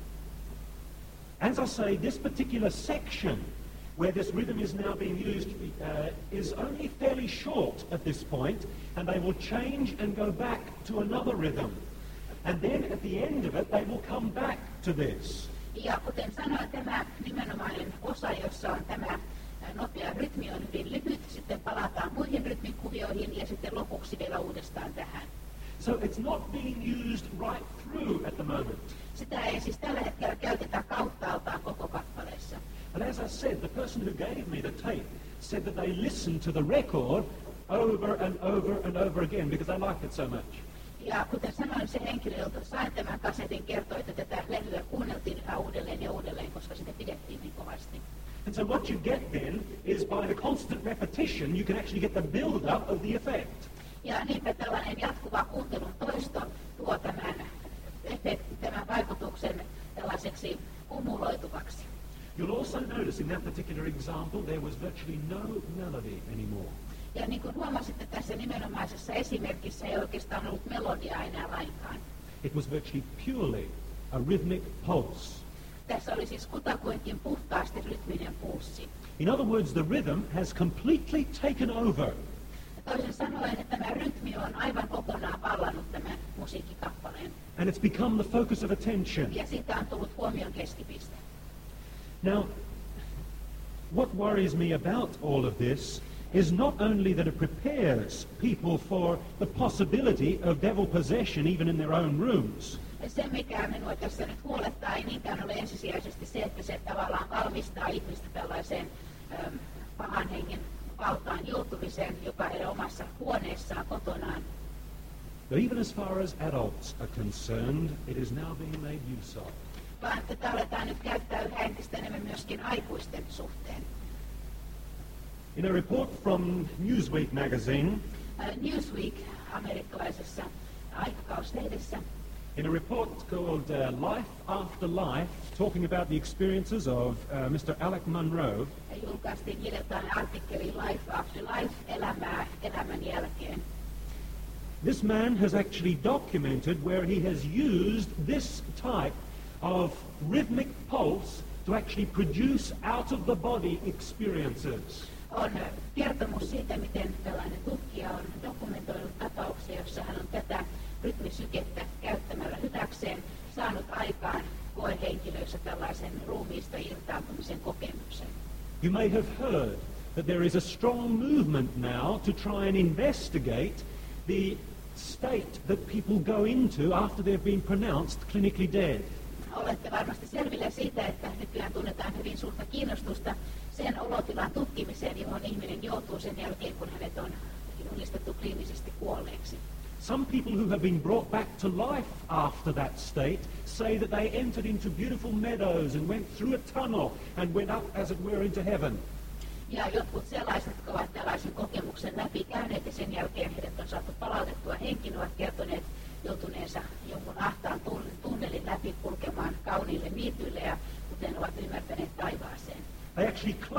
as I say, this particular section where this rhythm is now being used uh, is only fairly short at this point, and they will change and go back to another rhythm. And then at the end of it, they will come back to this.
Ja kuten sanoin, tämä nimenomainen osa, jossa on tämä nopea rytmi, on hyvin lyhyt. Sitten palataan muihin rytmikuvioihin ja sitten lopuksi vielä uudestaan tähän.
So it's not being used right through at the moment.
Sitä ei siis tällä hetkellä käytetä kauttaaltaan koko kappaleessa.
And as I said, the person who gave me the tape said that they listened to the record over and over and over again because they liked it so much.
Ja kuten sanoin, se henkilö, jolta sain tämän kasetin, kertoi, että tätä levyä kuunneltiin yhä uudelleen ja uudelleen, koska sitä pidettiin niin kovasti.
And so what you get then is by the constant repetition, you can actually get the build-up of the effect.
Ja niinpä tällainen jatkuva kuuntelun toisto tuo tämän, efekti, tämän vaikutuksen tällaiseksi kumuloituvaksi.
You'll also notice in that particular example there was virtually no melody anymore.
Ja niin kuin huomasitte tässä nimenomaisessa esimerkissä, ei oikeastaan ollut melodiaa enää lainkaan.
It was virtually purely a rhythmic pulse.
Tässä oli siis kutakuinkin puhtaasti rytminen pulssi.
In other words, the rhythm has completely taken over.
Toisin sanoen, että tämä rytmi on aivan kokonaan vallannut tämän musiikkikappaleen.
And it's become the focus of attention.
Ja siitä on tullut huomion keskipiste.
Now, what worries me about all of this is not only that it prepares people for the possibility of devil possession even in their own rooms.
Se, mikä minua tässä nyt huolettaa, ei niinkään ole ensisijaisesti se, että se tavallaan valmistaa ihmistä tällaiseen äm, pahan hengen valtaan joutumiseen, joka heidän omassa huoneessaan kotonaan.
But even as far as adults are concerned, it is now being made use of.
Vaan tätä aletaan nyt käyttää yhä entistä enemmän myöskin aikuisten suhteen.
In a report from Newsweek magazine,
Uh, Newsweek, amerikkalaisessa aikakauslehdessä,
in a report called uh, Life After Life, talking about the experiences of uh, Mister Alec Munro,
julkaistiin hiljattain artikkeli Life After Life, elämää elämän jälkeen.
this man has actually documented where he has used this type of rhythmic pulse to actually produce out-of-the-body experiences.
On kertomus siitä, miten tällainen tutkija on dokumentoinut tapauksia, jossa hän on tätä rytmisykettä käyttämällä hyväkseen saanut aikaan koehenkilöissä tällaisen ruumiista irtaantumisen kokemuksen.
You may have heard that there is a strong movement now to try and investigate the state that people go into after they've been pronounced clinically dead.
Olette varmasti selvillä siitä, että nykyään tunnetaan hyvin suurta kiinnostusta sen olotilan tutkimiseen, johon ihminen joutuu sen jälkeen, kun hänet on julistettu kliinisesti kuolleeksi.
Some people who have been brought back to life after that state say that they entered into beautiful meadows and went through a tunnel and went up, as it were, into heaven.
Ja jotkut sellaiset, jotka ovat tällaisen kokemuksen läpi käyneet ja sen jälkeen heidät on saatu palautettua henkiin, ovat kertoneet joutuneensa jonkun ahtaan tunnelin läpi kulkemaan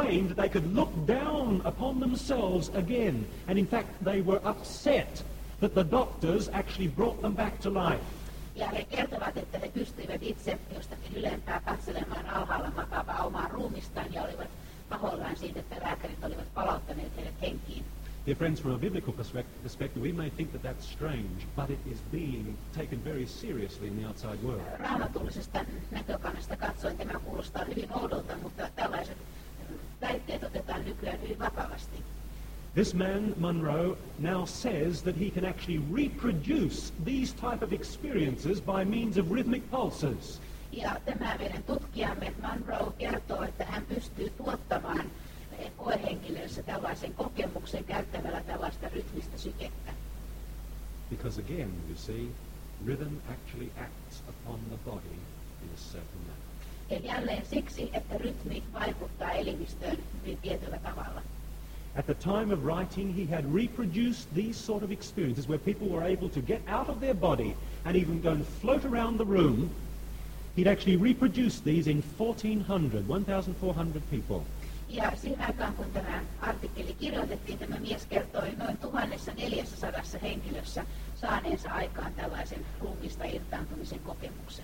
claimed they could look down upon themselves again. And in fact, they were upset that the doctors actually brought them back to life.
Ja he kertovat, että he pystyivät itse jostakin ylempää katselemaan alhaalla makaavaa omaa ruumistaan ja olivat pahoillaan siitä, että lääkärit olivat palauttaneet heidät henkiin.
Dear friends, from a biblical perspective, we may think that that's strange, but it is being taken very seriously in the outside world.
Raamatullisesta näkökannasta katsoen tämä kuulostaa hyvin oudolta, mutta tällaiset väitteet otetaan nykyään hyvin vakavasti.
This man, Monroe, now says that he can actually reproduce these type of experiences by means of rhythmic pulses.
Ja tämä meidän tutkijamme Monroe kertoo, että hän pystyy tuottamaan koehenkilöissä tällaisen kokemuksen käyttämällä tällaista rytmistä sykettä.
Because again, you see, rhythm actually acts upon the body in a certain manner.
Ja jälleen siksi, että rytmi vaikuttaa elimistöön hyvin tietyllä tavalla.
At the time of writing, he had reproduced these sort of experiences where people were able to get out of their body and even go and float around the room. He'd actually reproduced these in fourteen hundred, fourteen hundred people.
Ja siinä aikaan, kun tämä artikkeli kirjoitettiin, tämä mies kertoi noin tuhatneljäsataa henkilössä saaneensa aikaan tällaisen ruumista irtaantumisen kokemuksen.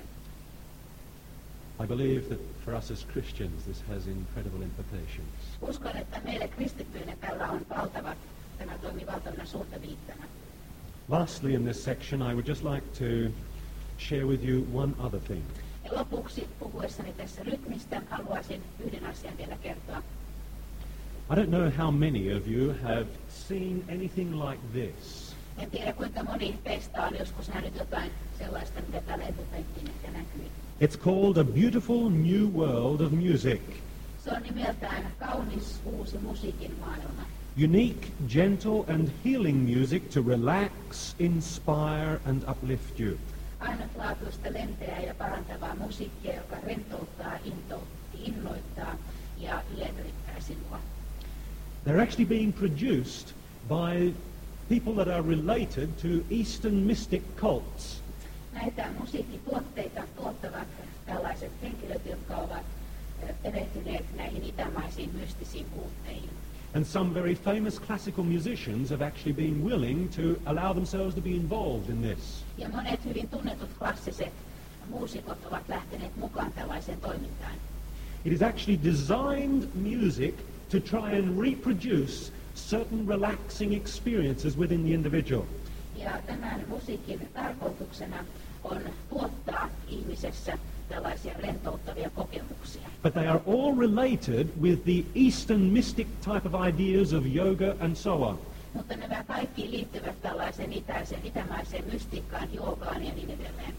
I believe that for us as Christians this has incredible implications.
Uskon, että meille kristittyinä tällä on valtavat, tämä toimii valtavana suurta viittana.
Lastly, in this section, I would just like to share with you one other thing.
Ja lopuksi puhuessani tässä rytmistä haluaisin yhden asian vielä kertoa.
I don't know how many of you have seen anything like this.
En tiedä, kuinka moni teistä on joskus nähnyt jotain sellaista, mitä täällä etupenkkiin ehkä näkyy.
It's called A Beautiful New World of Music.
Se on nimeltään kaunis uusi musiikin maailma.
Unique, gentle and healing music to relax, inspire and uplift you.
Ainutlaatuista, lempeää ja parantavaa musiikkia, joka rentouttaa, innoittaa ja lievittää sinua.
They're actually being produced by people that are related to Eastern mystic cults.
Näitä musiikkituotteita tuottavat tällaiset henkilöt, jotka ovat perehtyneet näihin itämaisiin mystisiin kultteihin.
And some very famous classical musicians have actually been willing to allow themselves to be involved in this.
Ja monet hyvin tunnetut klassiset muusikot ovat lähteneet mukaan tällaiseen toimintaan.
It is actually designed music to try and reproduce certain relaxing experiences within the individual.
Ja tämän musiikin tarkoituksena on tuottaa ihmisessä tällaisia rentouttavia kokemuksia.
But they are all related with the Eastern mystic type of ideas of yoga and so on.
Mutta nämä kaikki liittyvät tällaiseen itäiseen, itämaiseen mystiikkaan, joogaan ja niin edelleen.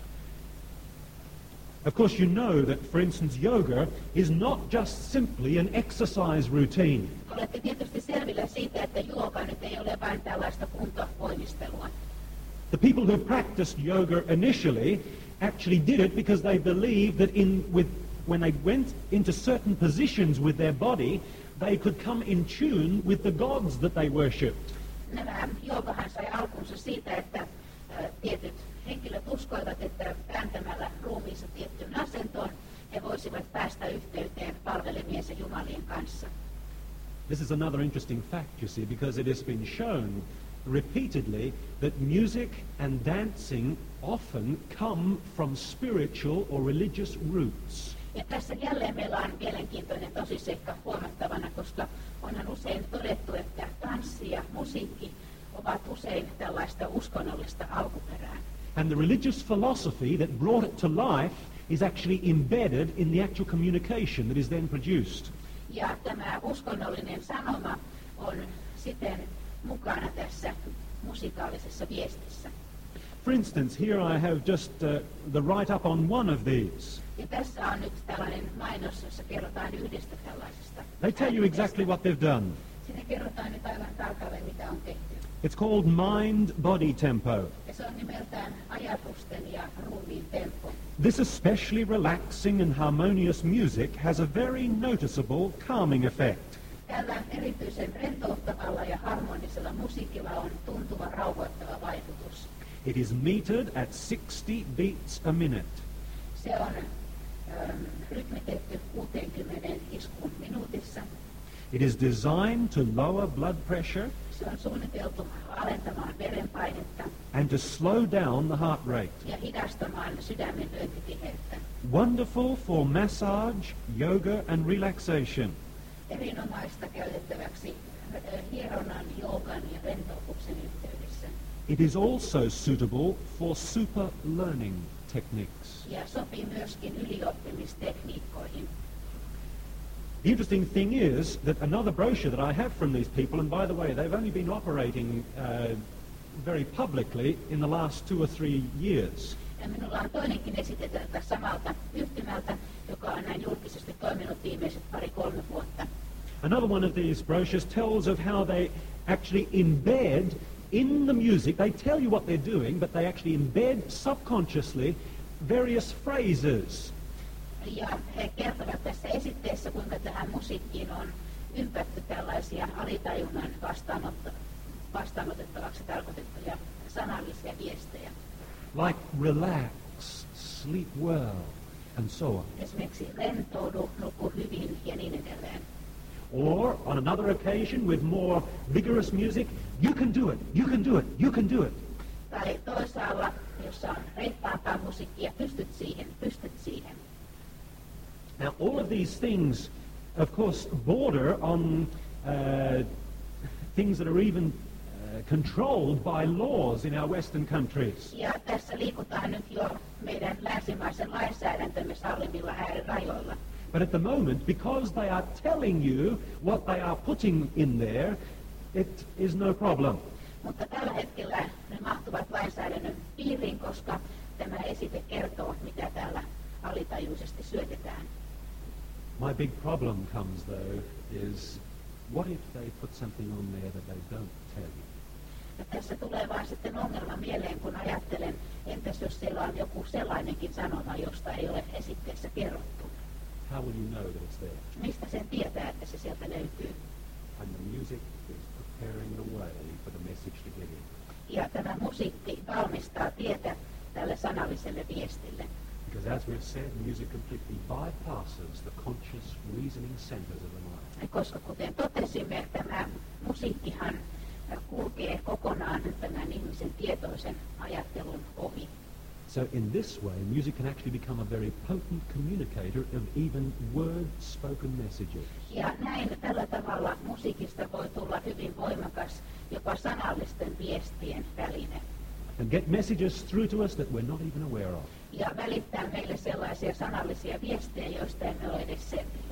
Of course you know that, for instance, yoga is not just simply an exercise routine.
Olette tietysti selvillä siitä, että jooga nyt ei ole vain tällaista kuntovoimistelua.
The people who practiced yoga initially actually did it because they believed that in with when they went into certain positions with their body, they could come in tune with the gods that they worshipped.
Nämä joogahan sai alkunsa siitä, että ä, tietyt henkilöt uskoivat, että kääntämällä ruumiinsa tiettyyn asentoon he voisivat päästä yhteyteen palvelemiensa jumalien kanssa.
This is another interesting fact, you see, because it has been shown repeatedly that music and dancing often come from spiritual or religious roots.
Ja tässä jälleen meillä on mielenkiintoinen tosiseikka huomattavana, koska onhan usein todettu, että tanssi ja musiikki ovat usein tällaista uskonnollista alkuperää.
And the religious philosophy that brought it to life is actually embedded in the actual communication that is then produced.
Ja tämä uskonnollinen sanoma on siten mukana tässä musikaalisessa viestissä.
For instance, here I have just uh, the write-up on one of these.
Ja tässä on nyt tällainen mainos, jossa kerrotaan yhdestä tällaisesta.
They tell you exactly what they've done.
Siinä kerrotaan nyt aivan tarkalleen, mitä on tehty.
It's called mind-body tempo.
Ja se on nimeltään ajatusten ja ruumiin tempo.
This especially relaxing and harmonious music has a very noticeable calming effect.
Tällä erityisen rentouttavalla ja harmonisella musiikilla on tuntuva rauhoittava vaikutus.
It is metered at sixty beats a minute.
Se on ähm, rytmitetty kuuteenkymmeneen iskuun minuutissa.
It is designed to lower blood pressure
Se on suunniteltu alentamaan verenpainetta
and to slow down the heart rate.
ja hidastamaan sydämen lyöntitiheyttä.
Wonderful for massage, yoga and relaxation.
Erinomaista käytettäväksi hieronnan, joogan ja rentoutuksen yhteydessä.
It is also suitable for super learning techniques.
Ja sopii myöskin ylioppimistekniikkoihin.
The interesting thing is that another brochure that I have from these people, and by the way, they've only been operating uh, very publicly in the last two or three years.
Ja minulla on toinenkin esite tältä samalta yhtymältä, joka on näin julkisesti toiminut viimeiset pari-kolme vuotta.
Another one of these brochures tells of how they actually embed in the music, they tell you what they're doing, but they actually embed subconsciously various phrases.
Ja he kertovat tässä esitteessä, kuinka tähän musiikkiin on ympätty tällaisia alitajunnan vastaanotto, vastaanotettavaksi tarkoitettuja sanallisia viestejä.
Like relax, sleep well, and so on.
Esimerkiksi rentoudu, nuku hyvin ja niin edelleen.
Or, on another occasion with more vigorous music, you can do it, you can do it, you can do it.
Tai toisaalla, jossa on reippaampaa musiikkia, pystyt siihen, pystyt siihen.
Now, all of these things, of course, border on uh, things that are even uh, controlled by laws in our Western countries.
Ja tässä liikutaan nyt jo meidän länsimaisen lainsäädäntömme sallimilla äärirajoilla.
But at the moment, because they are telling you what they are putting in there, it is no problem.
Mutta tällä hetkellä ne mahtuvat lainsäädännön piiriin, koska tämä esite kertoo, mitä täällä alitajuisesti syötetään.
My big problem comes, though, is what if they put something on there that they don't tell you?
Ja tässä tulee vaan sitten ongelma mieleen, kun ajattelen, entäs jos siellä on joku sellainenkin sanoma, josta ei ole esitteessä kerrottu.
How will you know that it's there?
Mistä sen tietää, että se sieltä löytyy?
And the music is preparing the way for the message to get in.
Ja tämä musiikki valmistaa tietä tälle sanalliselle viestille.
Because as we've said, music completely bypasses the conscious reasoning centers of the mind.
Koska kuten totesimme, tämä musiikkihan kulkee kokonaan tämän ihmisen tietoisen ajattelun ohi.
So in this way, music can actually become a very potent communicator of even word-spoken messages.
Ja näin tällä tavalla musiikista voi tulla hyvin voimakas, jopa sanallisten viestien väline.
And get messages through to us that we're not even aware of.
Ja välittää meille sellaisia sanallisia viestejä, joista emme ole edes selvillä.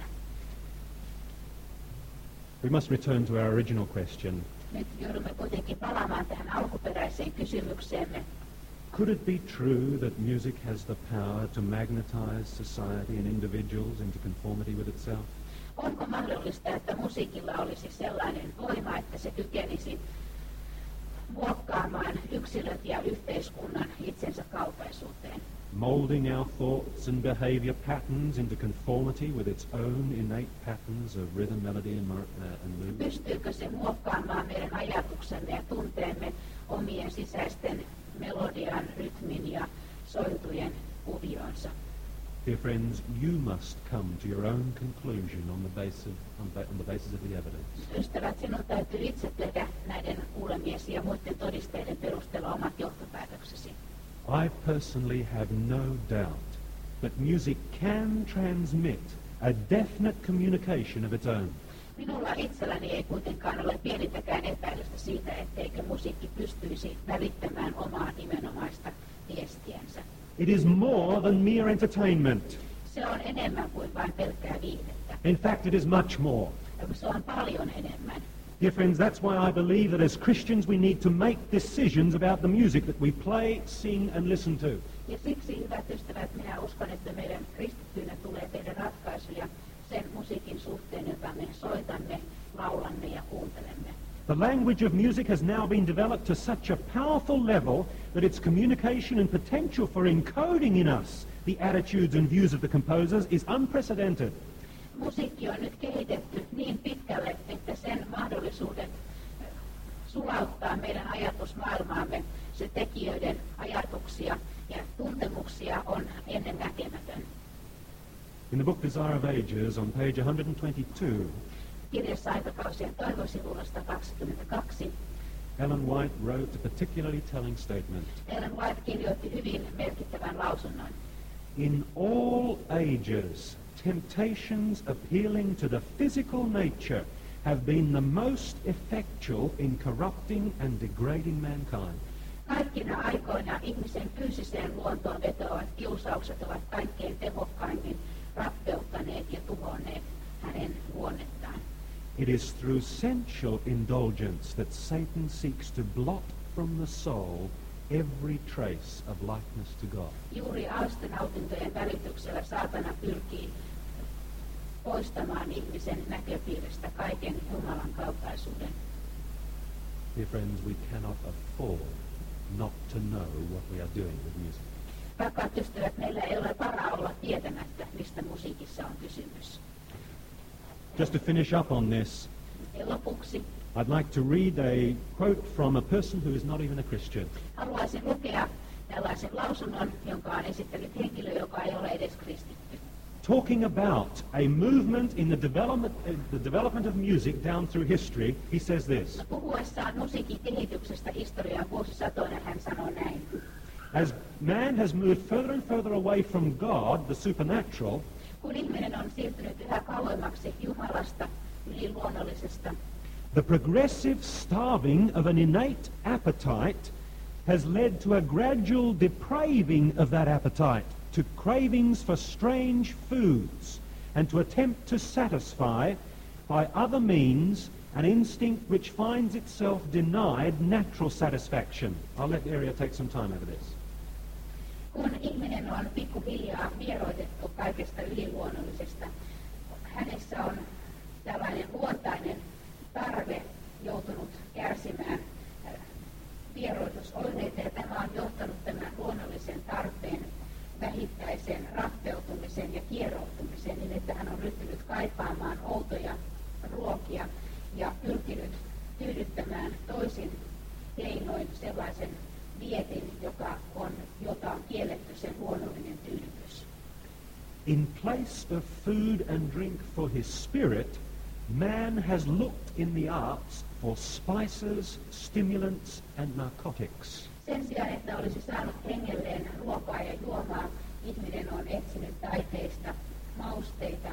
We must return to our original question.
Nyt joudumme kuitenkin palaamaan tähän alkuperäiseen kysymykseemme.
Could it be true that music has the power to magnetize society and individuals into conformity with itself?
Onko mahdollista, että musiikilla olisi sellainen voima, että se kykenisi muokkaamaan yksilöt ja yhteiskunnan itsensä kaltaisuuteen?
Molding our thoughts and behavior patterns into conformity with its own innate patterns of rhythm, melody and, uh, and mood?
Pystyykö se muokkaamaan meidän ajatuksemme ja tunteemme omien sisäisten melodian, rytmin ja sointujen kuvioonsa?
Dear friends, you must come to your own conclusion on the basis of, on, ba- on the basis of the evidence.
Ystävät, sinun täytyy itse tehdä näiden kuulemiesi ja muiden todisteiden perusteella omat johtopäätöksesi.
I personally have no doubt that music can transmit a definite communication of its own.
Minulla itselläni ei kuitenkaan ole pienintäkään epäilystä siitä, etteikö musiikki pystyisi välittämään omaa nimenomaista viestiänsä.
It is more than mere entertainment.
Se on enemmän kuin vain pelkkää viihdettä.
In fact, it is much more.
Se on paljon enemmän.
Dear friends, that's why I believe that as Christians we need to make decisions about the music that we play, sing and listen to.
Ja siksi, hyvät ystävät, minä uskon, että meidän kristittyinä tulee tehdä ratkaisuja sen musiikin suhteen, jota me soitamme, laulamme ja kuuntelemme.
The language of music has now been developed to such a powerful level that its communication and potential for encoding in us the attitudes and views of the composers is unprecedented.
Musiikki on nyt kehitetty niin pitkälle, että sen mahdollisuudet sulauttaa meidän ajatusmaailmaamme, se tekijöiden ajatuksia ja tuntemuksia on ennen näkemätön.
In the book Desire of Ages on page one hundred twenty-two,
Kirjassa aikakausien toivosivulla sata kaksikymmentäkaksi
Ellen White wrote a particularly telling statement.
Ellen White kirjoitti hyvin merkittävän lausunnon.
In all ages, temptations appealing to the physical nature have been the most effectual in corrupting and degrading mankind.
Kaikkina aikoina ihmisen fyysiseen luontoon vetoavat kiusaukset ovat kaikkein tehokkaimmin rappeuttaneet ja tuhonneet hänen luonnettaan.
It is through sensual indulgence that Satan seeks to blot from the soul every trace of likeness to God.
Juuri alstenautintojen välityksellä saatana pyrkii poistamaan ihmisen näköpiiristä kaiken Jumalan kaltaisuuden.
Dear friends, we cannot afford not to know what we are doing with music.
Rakkaat ystävät, meillä ei ole varaa olla tietämättä, mistä musiikissa on kysymys.
Just to finish up on this,
Ja lopuksi
I'd like to read a quote from a person who is not even a Christian.
haluaisin lukea tällaisen lausunnon, jonka on esittänyt henkilö, joka ei ole edes kristitty.
Talking about a movement in the development, uh, the development of music down through history, he says this:
Puhuessaan musiikin kehityksestä historian vuosisatoina hän sanoo näin.
as man has moved further and further away from God, the supernatural,
Kun ihminen on siirtynyt yhä kauemmaksi Jumalasta, yliluonnollisesta,
the progressive starving of an innate appetite has led to a gradual depraving of that appetite, to cravings for strange foods, and to attempt to satisfy by other means an instinct which finds itself denied natural satisfaction. I'll let Aria take some time over this.
kun ihminen on pikkuhiljaa vieroitettu kaikesta yliluonnollisesta, hänessä on tällainen luontainen tarve joutunut kärsimään vieroitusoireita, ja tämä on johtanut tämän luonnollisen tarpeen vähittäiseen rappeutumiseen ja kieroutumiseen, niin että hän on ryhtynyt kaipaamaan outoja ruokia ja pyrkinyt tyydyttämään toisin keinoin sellaisen vietin, joka on, jota on kielletty sen luonnollinen tyydytys.
In place of food and drink for his spirit, man has looked in the arts for spices, stimulants and narcotics.
Sen sijaan, että olisi saanut hengelleen ruokaa ja juomaa, ihminen on etsinyt taiteista mausteita,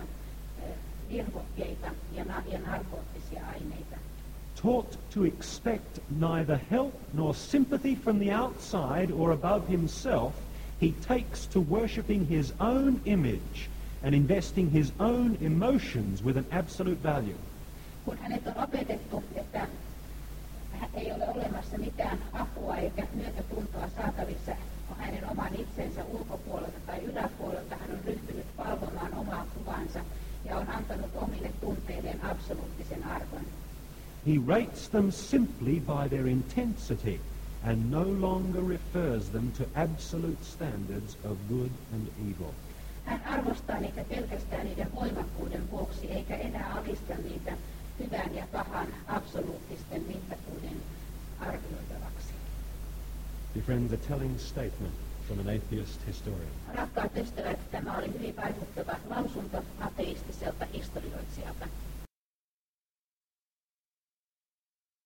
virvokkeita ja, na- ja narkoottisia aineita.
Taught to expect neither help nor sympathy from the outside or above himself, he takes to worshipping his own image and investing his own emotions with an absolute value.
Kun hänet on opetettu, että ei ole olemassa mitään apua eikä myötätuntoa saatavissa hänen oman itsensä ulkopuolelta tai yläpuolelta, hän on ryhtynyt palvomaan omaa kuvansa ja on antanut omille tunteilleen absoluuttisen arvon.
He rates them simply by their intensity and no longer refers them to absolute standards of good and evil.
Hän arvostaa niitä pelkästään niiden voimakkuuden vuoksi, eikä enää alista niitä hyvän ja pahan absoluuttisten mittapuiden arvioitavaksi.
Dear friends, a telling statement from an atheist historian.
Rakkaat ystävät, tämä oli hyvin